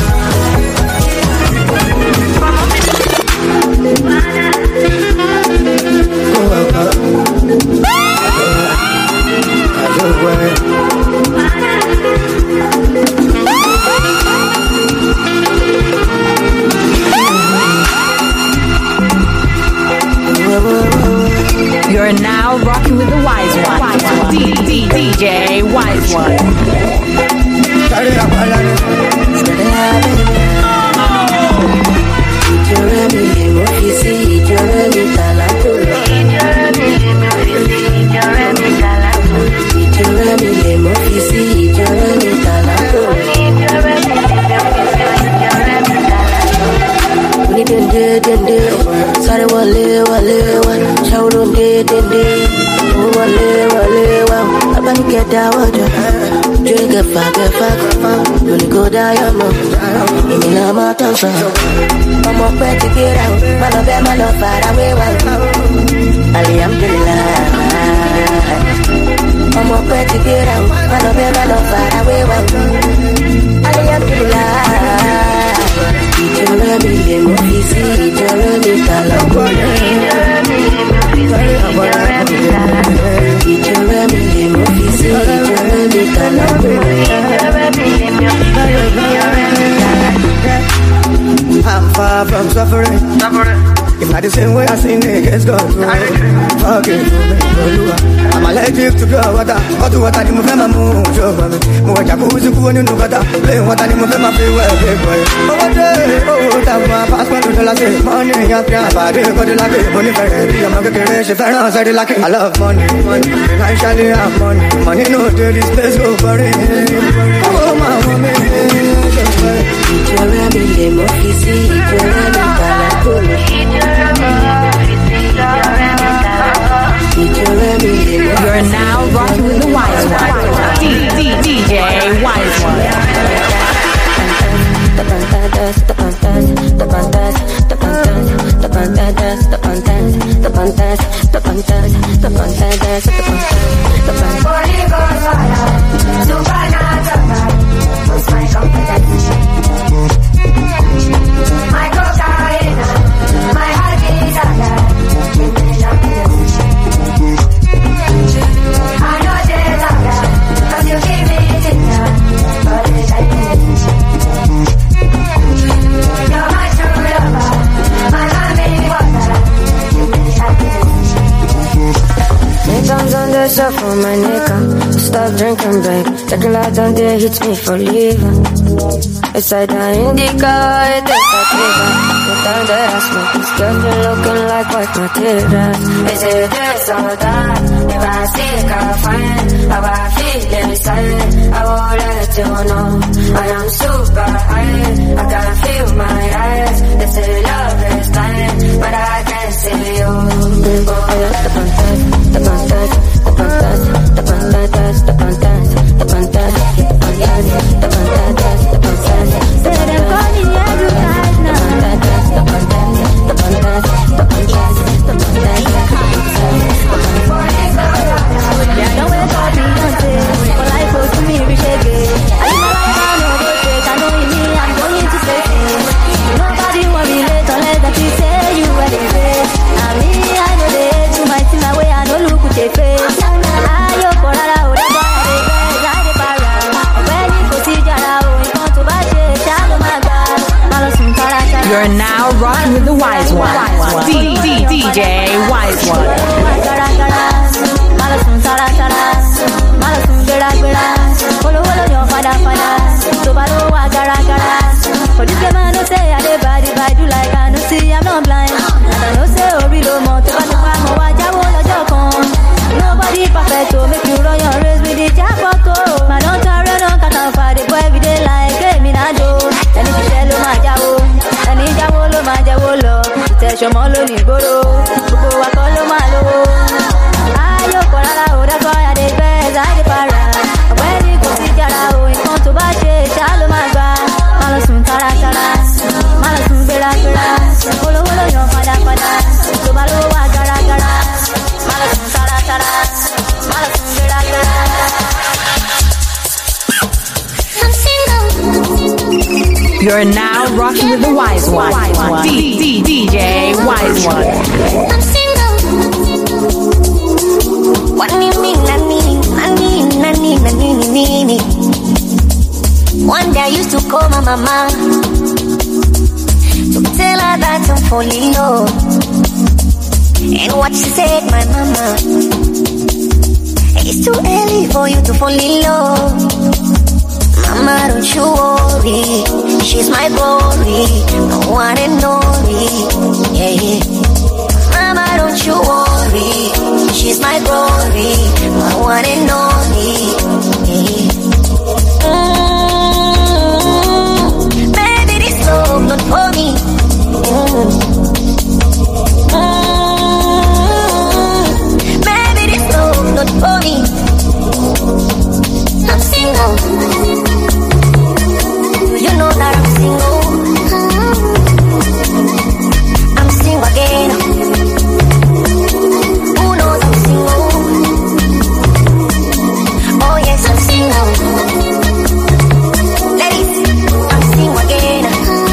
You're now rocking with the Wise One, D J Wise One. Sorry, wale, wale, wale. Shout on day, day, day. Oh, wale, wale, wow. I'm gonna get down with you. Drink a fuck, a fuck. Gonna go down, your mom. Give me love, my tongue, I'm up ready to get out. My love, my love, far away, wow. Alhamdulillah. I'm up ready to get out. My love, my love, far away, wow. Alhamdulillah. Ìjọra mi lè mọ́ fi sí ìjọra mi kàlà kúrò. Ìjọra mi lè mọ́ fi sí ìjọra mi kàlà kúrò. I'm far from suffering. If not the same way I sing niggas go through. Fuck it, I'm allergic to pure water. Hot water, the move my moon, show me. More jacuzzi, cool, and no gutter. Play water, the move my free well, big boy. Oh, day, oh, that's my passport, the last money, I'm proud, but I got the lucky money for it. I'm not getting rich, if I don't say the lucky. I love money, money. I shall have money. Money, no, this place go for it. Oh, my woman, ìjọra mi lè mọ́ fi sí ìjọra mi kàlà kúrò. You're now rocking with the Wise One, D J Wise One. The pantadas, the pantas, the pantas, the pantas, the pantadas, the pantas, the pantas, the pantas, the pantadas, the pantas. up on my nigga. Stop drinking, babe. Tequila down there hits me for leaving. It's like the indica, it is like river. The time that I smoke, this girl been looking like white materials. Is it this or that? If I see it, I'll find how I feel inside. I will let you know I am super high. I can feel my eyes. They say love is blind, but I can see you. Oh, yeah, the pantas, the pantas, the pantas, the pantas, the pantas, the pantas, the pantas, the pantas, the pantas. Say them call me every night now. The pantas, the pantas, the pantas, the pantas, the pantas. Yeah, don't wait for me, don't say. For life goes to me, we shake it. I live my life, I know go take. I know in me, I'm going to say things. Nobody want me late unless that you say you are the best. And me, I know the edge to my team, my way, I don't look with your face. I yo for a la hora, I the best, I the para. When you go see Jara, we come to buy it, shadow my God. You're now rocking with the Wise One. D D D J Wise One. For this game I don't say I dey bad if I do like I don't see I'm not blind. And I don't say oh below more to pass the farm or watch I won't let you come. Nobody perfect to make you run your race with the jackpot. My don't try run on cut off the boy every day like hey me na do. And if you tell you my jawo, and if jawo lo my jawo lo, you tell your mom lo ni boro, go wa call lo my lo. Ayo for la ho that's why I dey best I dey para. When you go see Jara, we come to buy it, shallow my God. Malasun tara tara, malasun bela bela, olo olo yo pada pada, sobalo wa gara gara. Malasun tara tara, malasun bela bela. I'm single. You're now rocking with the Wise One. D D D J Wise One. I'm single. What do you mean, nani, nani, nani, nani, nani? One day I used to call my mama to tell her that I'm falling low. And what she said, my mama, it's too early for you to fall in love. Mama, don't you worry, she's my glory, no one and only. Yeah, yeah. Mama, don't you worry, she's my glory, no one and only. Yeah, yeah. Love not for me. Mm. Mm. Maybe this love not for me. I'm single. You know that I'm single. I'm single again. Who knows I'm single? Oh yes, I'm single. Ladies, I'm single again.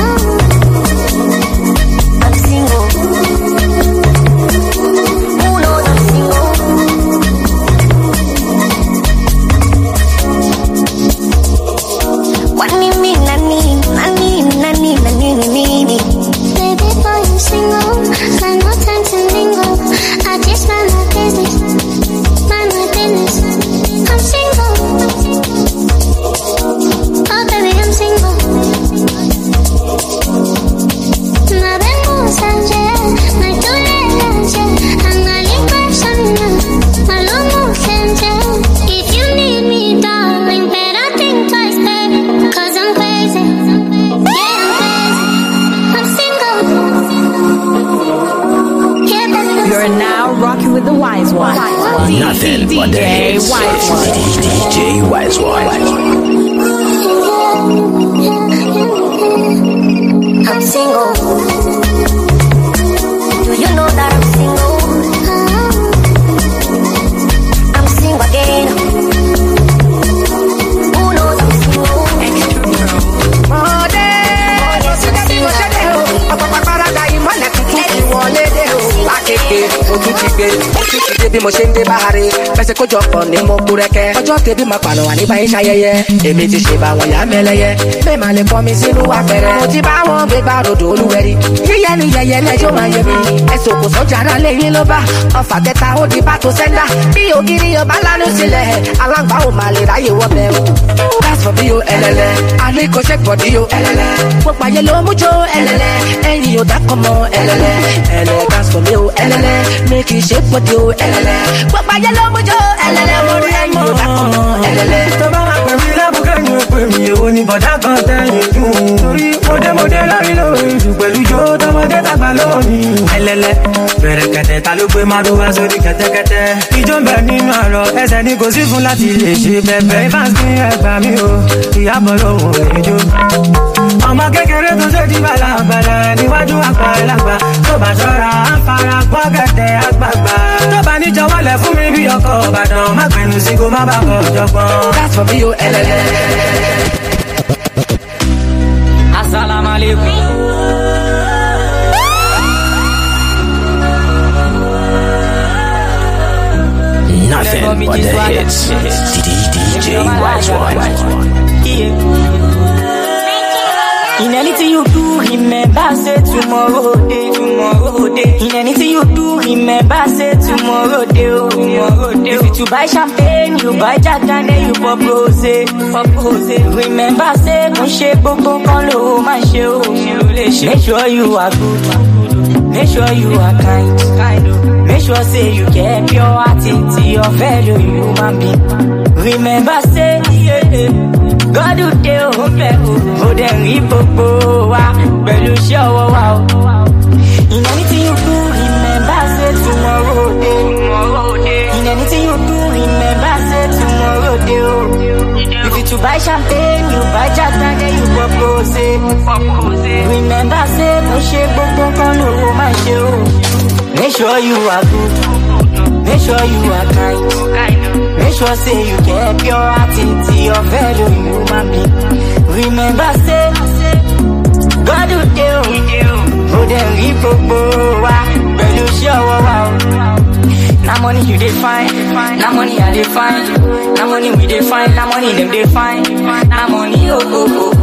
Nothing but the hits. D J Wise One. I'm single. Do you know that I'm single? I'm single again. Who knows I'm single? Oh, yes, I'm single. bí mo ṣe ń dé báhare fẹsẹ̀ kójọ pọ̀ ní mo kú rẹ́kẹ́ ọjọ́ tẹbí máa pànà wà nígbà yín ṣayẹyẹ èmi ti ṣe bá wọn yá mẹ́lẹ́yẹ bẹ́ẹ̀ máa lè pọ́ mi sínú àpẹẹrẹ mo ti bá wọn gbé gbá rodò olúwẹ̀rí yíyẹ ni yẹyẹ lẹ́jọ́ máa yẹ mi ẹ̀sùn kò sọ́jà ara lẹ́yìn ló bá ọfà kẹta ó di bá tó sẹ́ńdà bí ògiri ọba lánú sílẹ̀ aláǹgbá ò máa lè ráyè wọ́ bẹ́ẹ̀ o that's for bí o ẹlẹ́lẹ́ alẹ́ kò ṣe pọ̀ dí o ẹlẹ́lẹ́ gbogbo ayé ló mú jó ẹlẹ́lẹ́ ẹ̀yìn ò dákọ̀ mọ́ ẹlẹ́lẹ́ ẹlẹ́ that's for bí o ẹlẹ́lẹ́ mi kì í ṣe pọ̀ dí o ẹlẹ́lẹ́ gbogbo ayé ló mú jó ẹlẹ́lẹ́ mo rí ẹ̀yìn ò dákọ̀ mọ́ ẹlẹ́lẹ́. tó bá wà pẹ̀lú lábùkẹ́ ni ó pè mí èwo ni bọ̀dá kan tẹ̀yìn dùn torí mọ̀dẹ́mọ̀dé lórí lórí jù pẹ̀lú jó tọmọdé tàgbà lónìí. ẹlẹ́lẹ́ bẹ̀rẹ̀ kẹ̀tẹ̀ ta ló gbé máa dúró sórí kẹ̀tẹ̀kẹ̀tẹ̀ ìjọ ń bẹ nínú àrọ̀ ẹsẹ̀ ní kò sí fún láti lè ṣe bẹ̀bẹ̀ ìfàs ní ẹgbàá mi o ìyàbọ̀ lòun ò ní jó. ọmọ kékeré tó ṣe di balabala níwájú àgbà ẹlàgbà tó bá ṣọ́ra afárá gbọ́ gẹ̀dẹ̀ àgbààgbà tó bá níjọ wọlé fún mi bí ọkọ̀ Ìbàdàn má gbẹnu sí kó má bà kọ̀ jọgbọ́n. that's for bí o ẹlẹ́lẹ́. Assalamu alaikum. Nothing but the hits. D J Wise One. In anything you do, remember say tomorrow day, tomorrow day. In anything you do, remember say tomorrow day, oh, tomorrow day. If you buy champagne, you buy Jack and then you pop rose, pop rose. Remember say don't shake bobo con lo my show. Make sure you are good, make sure you are kind, kind. Make sure say you get pure heart into your fellow human being. Remember say yeah. God do de o pe o o de ri gbogbo wa pẹ̀lú iṣẹ́ ọwọ́ wa o. In anything you do, remember say tomorrow day. In anything you do, remember say tomorrow day o. If you to buy champagne, you buy Jack and then you pop rose. Remember say no ṣe gbogbo kan ló máa ṣe o. Make sure you are good, make sure you are kind. Make sure say you get pure heart into your fellow human being. Remember say God do do, oh then we popo wa, pẹ̀lú iṣẹ́ ọwọ́ wa o. Na money you dey find, na money I dey find, na money we dey find, na money them dey find, na money oh oh oh.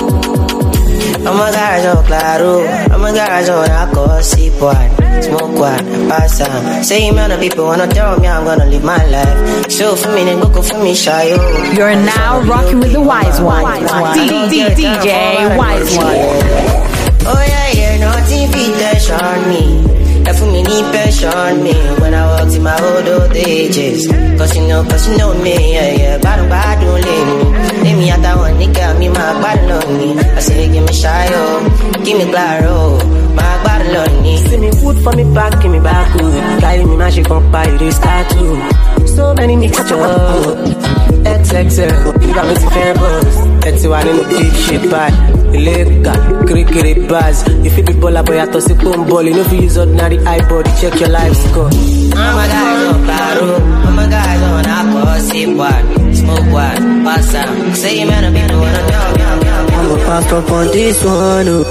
I'm a garage on claro, I'm a garage on alcohol, sip one, smoke one, pass some. Say man of people wanna tell me I'm gonna live my life. So for me, then go for me, shy. You're now rocking with the Wise One, D J Wise One. Oh yeah, yeah, nothing fit touch on me. That for me need passion me when I walk in my old old ages. Cause you know, cause you know me, yeah, yeah. Bad bad don't leave me. Leave me at that one nigga, me my bad on me. I say give me shy, oh, give me claro, my bad on me. See me food for me back, give me back good. Carry me magic up by the start too. So many mixtures. X X L, you got me to fair buzz. That's why I need deep shit bad. Illegal, cricket buzz. If you be baller boy, I toss a boom ball. You know if you use ordinary iPod, check your life score. I'm a guy on claro, I'm a guy on alcohol, sip one, smoke one, pass some. Say man of people wanna know me, I'm a pass up on this one, oh.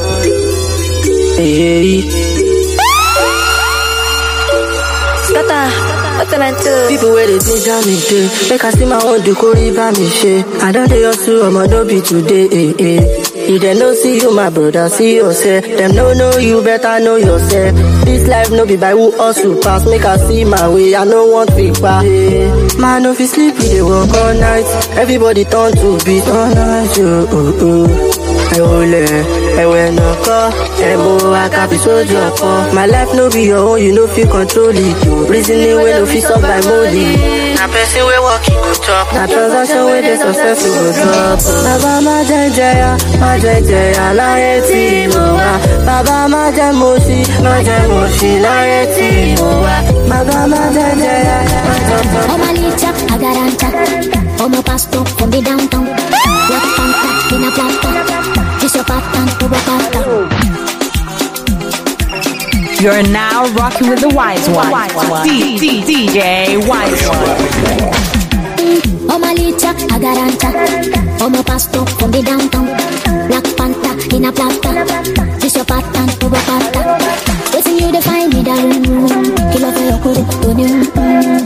Hey, Scatter. People where they think I'm in day. Make I see my own do river me share. I don't dey hustle, I'ma don't be today. Eh, eh. If they no see you, my brother, see yourself. Them no know you, better know yourself. This life no be by who hustle pass. Make I see my way, I no want people. Eh. Man, no fi sleep, we dey work all night. Everybody turn to beat all night. Oh, oh, oh. I will, I will not call. I can't be so drunk. My life no be your own, you no feel control it. Reasoning when no feel solve by molly. na person we walk you go chop. Na transaction wey dey successful go drop. Baba má jẹ́ jẹyà, má jẹ́ jẹyà láyé tí mo wà. Baba má jẹ́ mọ̀ṣí, má jẹ́ mọ̀ṣí láyé tí mo wà. Baba má jẹ́ jẹyà, má jẹ́ mọ̀ṣí. Ọmọ Alicia, Agaranta, ọmọ pastor from the downtown. Black Panther, in a planta, this your pattern, over pattern. You're now rocking with the Wise One, D J Wise One. Ọmọ Alicia, Agaranta, ọmọ pastor from the downtown. Black Panther, in a planta, this your pattern, over pattern. Waiting you to find me that room, kill off your kuru, Tony.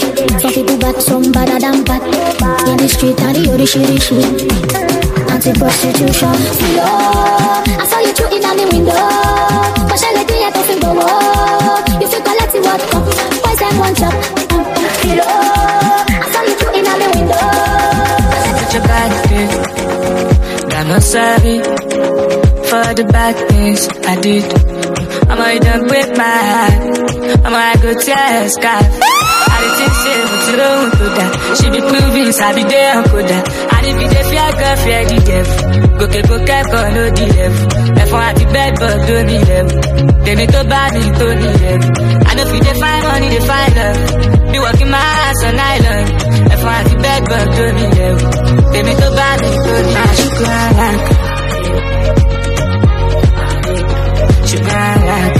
Some people bad, some better than bad. In the street and the ori shiri shiri. Anti-prostitution. Hello, I saw you through in on the window. But she let me at the go. You feel collect what come. Boys them one chop. Hello, I saw you through in on the window. Such a bad thing. I'm not sorry for the bad things I did. I'ma done break my heart. I'ma go tear a scarf. I didn't think she was wrong to that. She be proving I be there and could that. I didn't be there fear girl fear the devil. Go get go get go no the level. If I at the bed but don't need them. They need to buy me to need them. I know if they find money they find love. Be working my ass on island. If I at the bed but don't need them. They need to buy me to need them. She cry like She cry like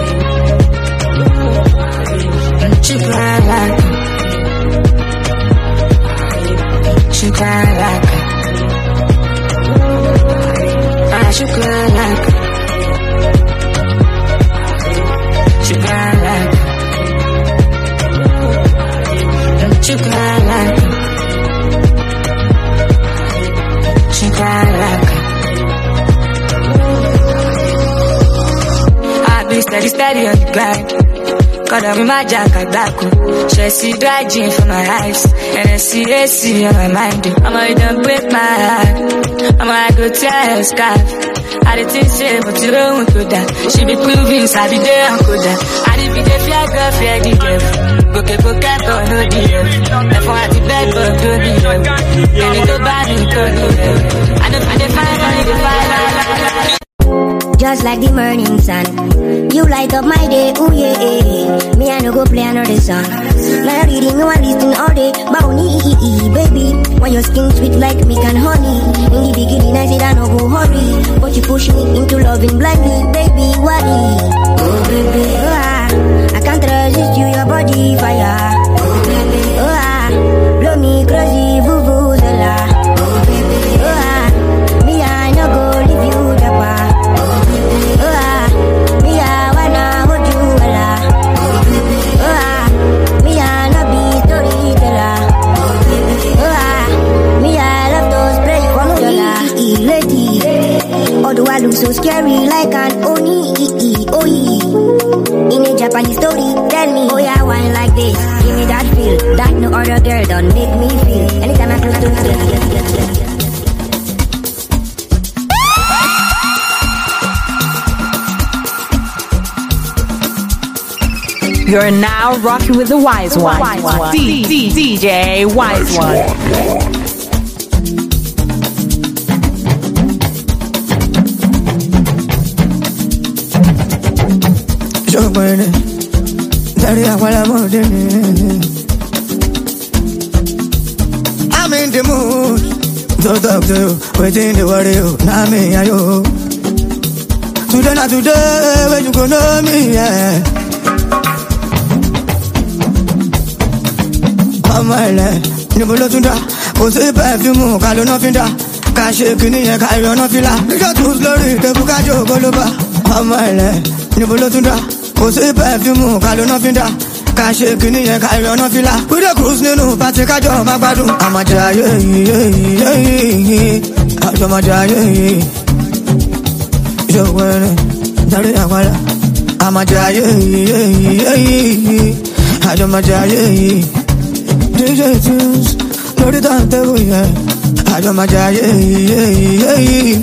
She cry like She cry like Ah, she cry like She cry like She cry like She cry like I be steady, steady on the grind. Caught up in my jacket, black. She see dry gin for my eyes. And I see A C on my mind. I'ma done break my heart. I'ma go tear a scarf. I didn't think she but you don't do that. She be proving I be there and could that. I didn't be the fear girl, fear the devil. Go get go get go no the devil. If I had the bed but don't need them. They need to buy me to need them. I don't find the fire, I need the fire. Just like the morning sun, you light up my day, ooh yeah, yeah. Me I no go play another song. Now reading you and listening all day, bounty, baby. When your skin sweet like milk and honey. In the beginning I said I no go hurry, but you push me into loving blindly, baby, worry. Oh baby, oh ah, I can't resist you, your body fire. Oh baby, oh ah, blow me crazy, vuvuzela. Oh baby, oh ah, me I no go leave you the bar. Although I look so scary like an oni, oh in a Japanese story, tell me, oh yeah, wine like this, give me that feel, that no other girl don't make me feel, anytime I close to you. You're now rocking with the Wise One, Wise One. D- D- D J Wise One. I'm in the mood to talk to you, waiting to worry you, now me and you. Today not today, when you gonna know me, yeah. Come my life, you will not do that. Cause if I have to move, I don't know if that. Can't shake in here, I don't know if you like. You got too slowly, the book I joke all over. Come my life, you will not do that. Cause if I have to move, I don't know if that. Can't shake in here, I don't know if you like. With a cruise, no, but take a job, I'm a try, yeah, yeah, yeah. I'm a try, yeah. So when I'm a try, yeah, yeah, yeah. I'm a try, yeah. D J tunes, no, they don't tell me, yeah. I'm a try, yeah, yeah, yeah.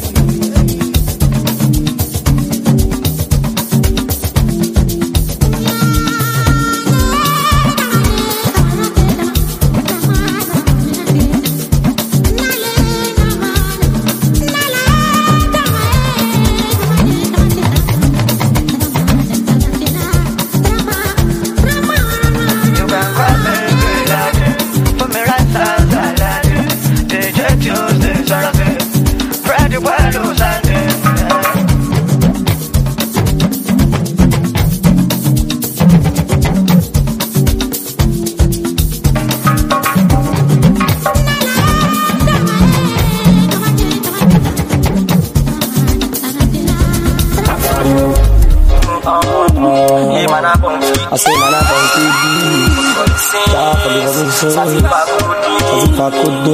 Sativa Kodo.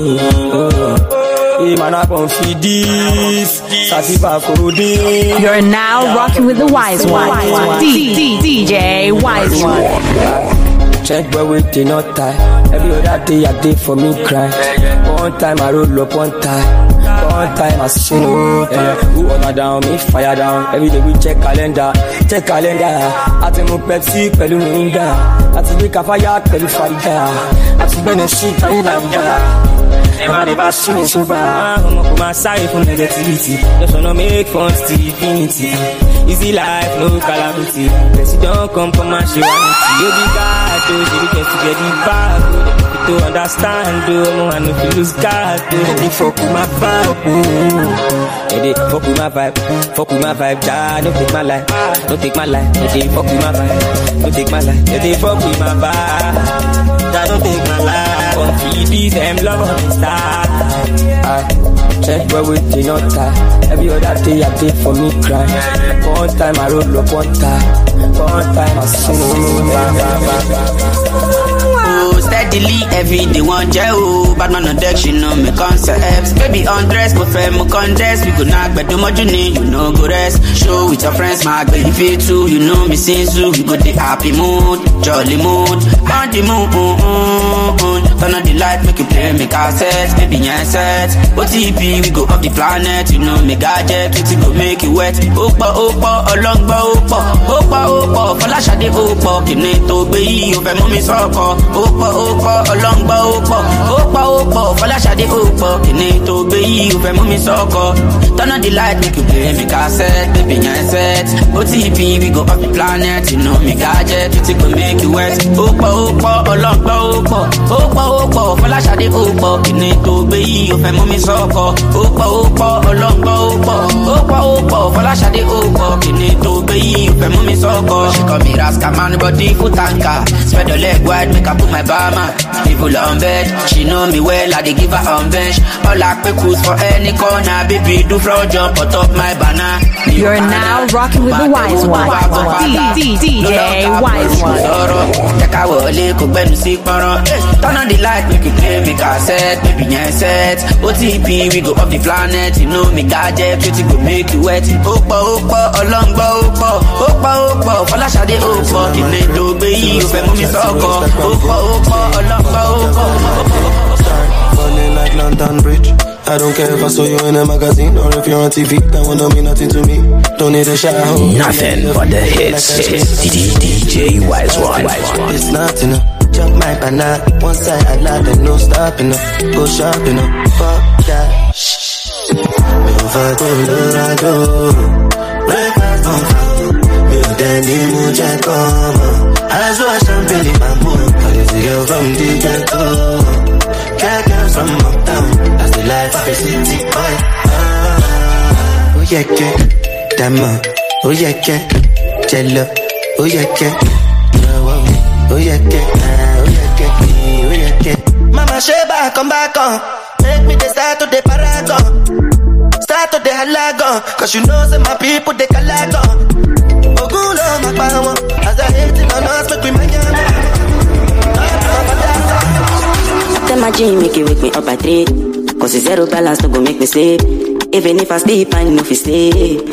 Hey man, I gon' feed this. Sativa Kodo. You're now rocking with the wise one. D J Wise One. Check boy with the not tie. Every other day I did for me grind. One time I roll up one time. One time I say no. Yeah. Who order down, me fire down. Every day we check calendar, check calendar. I take my Pepsi, pelu Minda. I take the Kafaya, pelu Farida. I take Benefit, pelu Lambda. Never never see me so bad. I'm up on my side from negativity. Just wanna make fun to infinity. Easy life, no calamity. President come from my humanity. You be God, oh, you get to get the bag. To understand, oh, I know you lose God, oh. They fuck with my vibe, oh. Yeah, they fuck with my vibe, fuck with my vibe. Jah, don't take my life, don't take my life. Yeah, they fuck with my vibe, don't take my life. Yeah, they fuck with my vibe. Jah, don't take my life. Come feed these them love on the star. I check where we did not tie. Every other day I did for me cry. One time I roll up one time. One time I sing. Oh, steadily every day one day. Oh, but man on deck, she know me concepts. Baby undress, but friend me condress. We go knock, but do what you need, you know go rest. Show with your friends, my baby feel too. You know me since you, you got the happy mood, jolly mood, on the moon. Mm, mm, mm. Turn on the light, make you play, make our sets, baby yeah sets. O T P, we go up the planet, you know me gadget, we go make it wet. Opa, opa, along ba opa, opa, opa, flash at the opa, kineto be over mommy soccer. Opa, opa, along ba opa, opa, opa, flash at the opa, kineto be over mommy soccer. Turn on the light, make you play, make our set, baby yeah sets. O T P, we go up the planet, you know me gadget, we go make it wet. Opa, opa, along ba opa, opa, opa, flash at the opa, kineto be over mommy soccer. Opa, opa, along ba opa, opa, opa, flash at the opa, kineto be over mommy soccer. She call me Raska man, body foot anchor. Spread the leg wide, make I put my bama. People on bed, she know me well, I dey give her on bench. All I quick cruise for any corner, baby do floor jump on top my banner. You're now rocking with the wise one. D J Wise One. Turn on the light, make you play, make a set, baby yeah set. O T P, we go up the planet, you know me gadget, pretty go make you wet. Opa, opa, along ba opa, opa, opa, flash at the opa, kineto be over mommy soccer. Opa, opa, along ba opa. Falling like London Bridge. I don't care if I saw you in a magazine or if you're on T V. That one don't mean nothing to me. Don't need a shower. Nothing but the hits. D J Wise One. It's nothing. Chop my banana. One side I like and no stopping. Go shopping. Fuck that. Over Colorado. Breakfast on fire. Milk Danny Muja come. As well as champagne in my mood. I just girl from the ghetto. Cat girls from uptown. That's the life of a city boy. Ah, oh yeah, yeah. Dama. Oh yeah, yeah. Jello. Oh yeah, yeah. Oh yeah, yeah. Oh yeah, yeah. Oh yeah, yeah. Mama Sheba, come back on. Make me the start to the paragon. Start to the halagon. Cause you know say my people they calagon. Ogulo my power. As I hate it on us, make we make it. Tell my G, make you wake me up at three. Cause it's zero balance, no go make me sleep. Even if I sleep, I know if you sleep.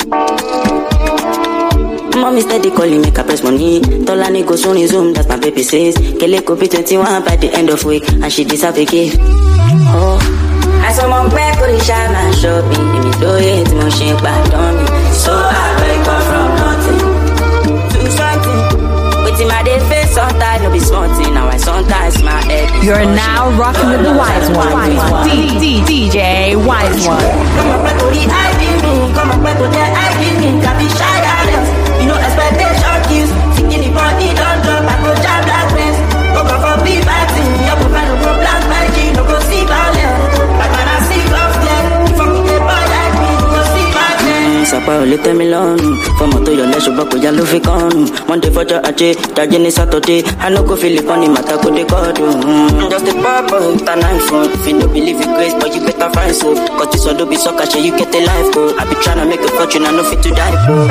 Mommy steady calling, make I press money. Tolani go soon in Zoom, that's my baby says. Kele could be twenty-one by the end of week, and she deserve a gift. Oh, I saw my back for the shine man shopping. If you do it, my shake back on me. So I wake up from nothing to something. In my day face, sometimes no be smarting. Now I sometimes my head. You're now rocking with the wise one. D J Wise One. Come up back to the I B me. Come up back to the I B me. Got be shy islands. You know expectation kills. Thinking the body don't drop. I go jam black friends. Go go for big fighting. Your profile no go black magic. No go see violence. But when I see love there, if I could get by like me, you see my name. Sapa ole tell me long. For moto your legs back with your love on. Monday for your aje, Thursday Saturday. I no go feel it funny, matter go dey call you. Just a papa, it's an iPhone. If you don't believe in grace, but you better find so. Cause this one don't be so cash, you get a life bro. I be tryna make a fortune, I no fit to die bro.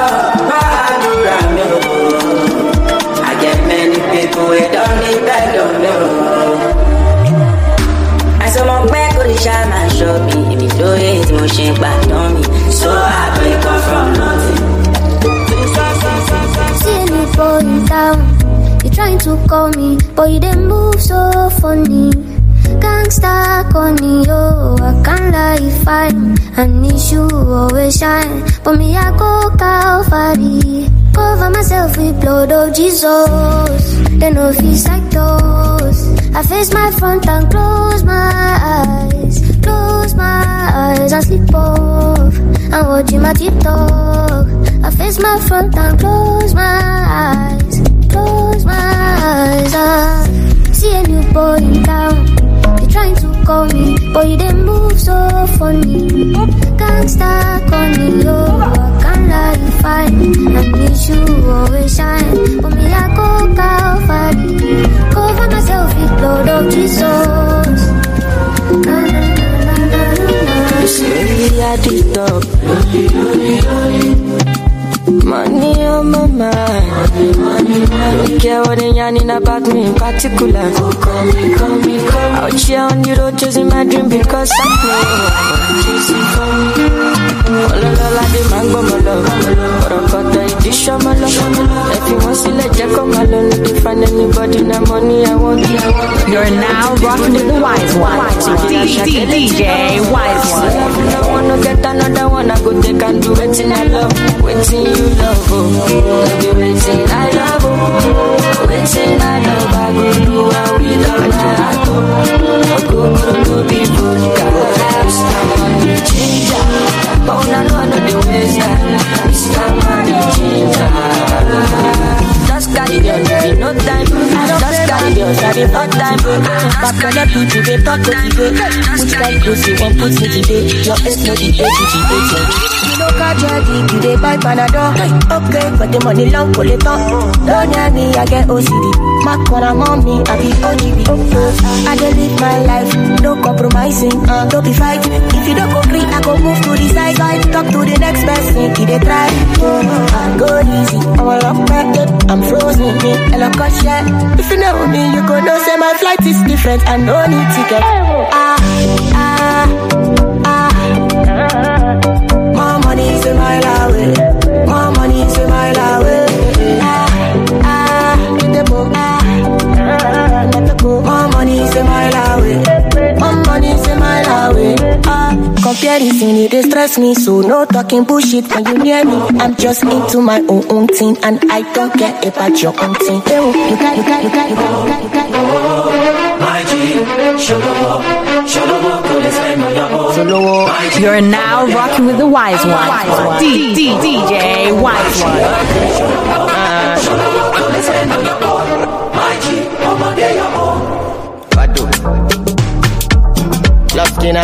I get many people who don't need bed on mo pẹ́ kó lè ṣá máa ṣọ́ mi. Ibi tó yẹ tí mo ṣe gbàdán mi. So I break up from nothing. See me falling down. You trying to call me, but you didn't move so funny. Gangsta corny, yo, I can't lie if I'm an issue, always shine. But me, I go Calvary. Cover myself with blood of Jesus. Then no feels like those. I face my front and close my eyes. Close my eyes and sleep off. I'm watching my TikTok. I face my front and close my eyes. Close my eyes. I see a new boy in town. You trying to call me, but you didn't move so funny. Gangsta corny, yo, I can't lie if I need you always shine. But me, I go Calvary. Cover myself with blood of Jesus. Na, na, na, na, na, na. Slowly I did up. Money on my mind. Don't care what they yarning about me in particular. Call me, call me, call me. Out here on the road chasing my dream because I know chasing for me. All along the mango my love. But I got the edition my love. If you want to let you come alone, if you find anybody na money I want. You're now rocking with the Wise One. D J Wise One. I wanna get another one. I go take and do it in I love. Waiting you love, oh. Baby, waiting I love, oh. Waiting I love, I go do what we love, I go. I go to people, cause I'm on the ginger. Oh, I know I know the ways that I'm on the ginger. Just carry on, give no time. Just carry on, carry no time. Back on the beat, you get back to the day. Which time goes you want put me today? Your ass no the edge, you the you know, catch your dick, you dey buy Panadol. Okay, but the money long, pull it up. Don't near me, I get O C D. My corner, mommy, I be O G B. I dey live my life, no compromising, uh, don't be fighting. If you don't complete, I go move to the side. Side, talk to the next person, he dey try. I go easy, I'm all up back, I'm frozen, and I cut shit. If you know me, you go know, say my flight is different, I no need ticket. Ah, ah, ah. More money is a mile away. More money is a mile away. Ah, ah, the book. Ah, the book. More money is a mile away. More money is a mile away. Ah, comparison it dey stress me, so no talking bullshit when you near me. I'm just into my own own thing, and I don't care about your own thing. Ew, you got, you got, you got, you got, you got, you got. Oh, my G, show up, show up, put his hand on your own. You're now rocking with the Wise One. D D D J Wise One. Badu. Love Tina.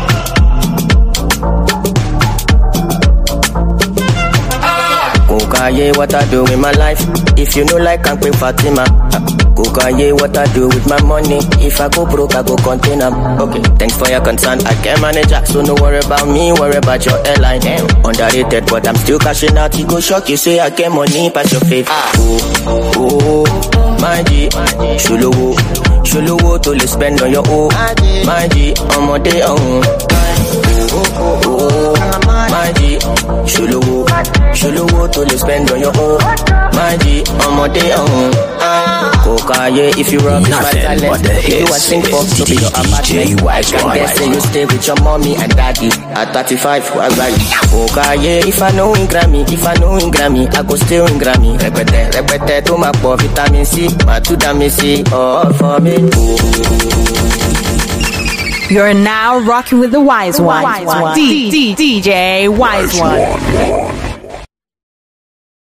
Kukaye, what I do with my life. If you know like I'm Queen Fatima. Kukaye, what I do with my money. If I go broke, I go contain them. Okay, thanks for your concern. I can manage that, so no worry about me, worry about your airline. Damn. Underrated, but I'm still cashing out. You go shock, you say I get money, pass your faith. Ah. Oh, oh, my G, Shuluwo, Shuluwo to spend on your own. My G, on my day on. Oh, oh, oh, my G, Shuluwo, Shuluwo to spend on your own. My G, on my day on. Kokaye, if you rock my talent, if you are sing for to be your apartment, I can guess you stay with your mommy and daddy at thirty-five. Kokaye, if I know in Grammy, if I know in Grammy, I go stay in Grammy. Repete, repete, to my poor vitamin C, my two damn C, all for me. You're now rocking with the Wise One. D D D J Wise One.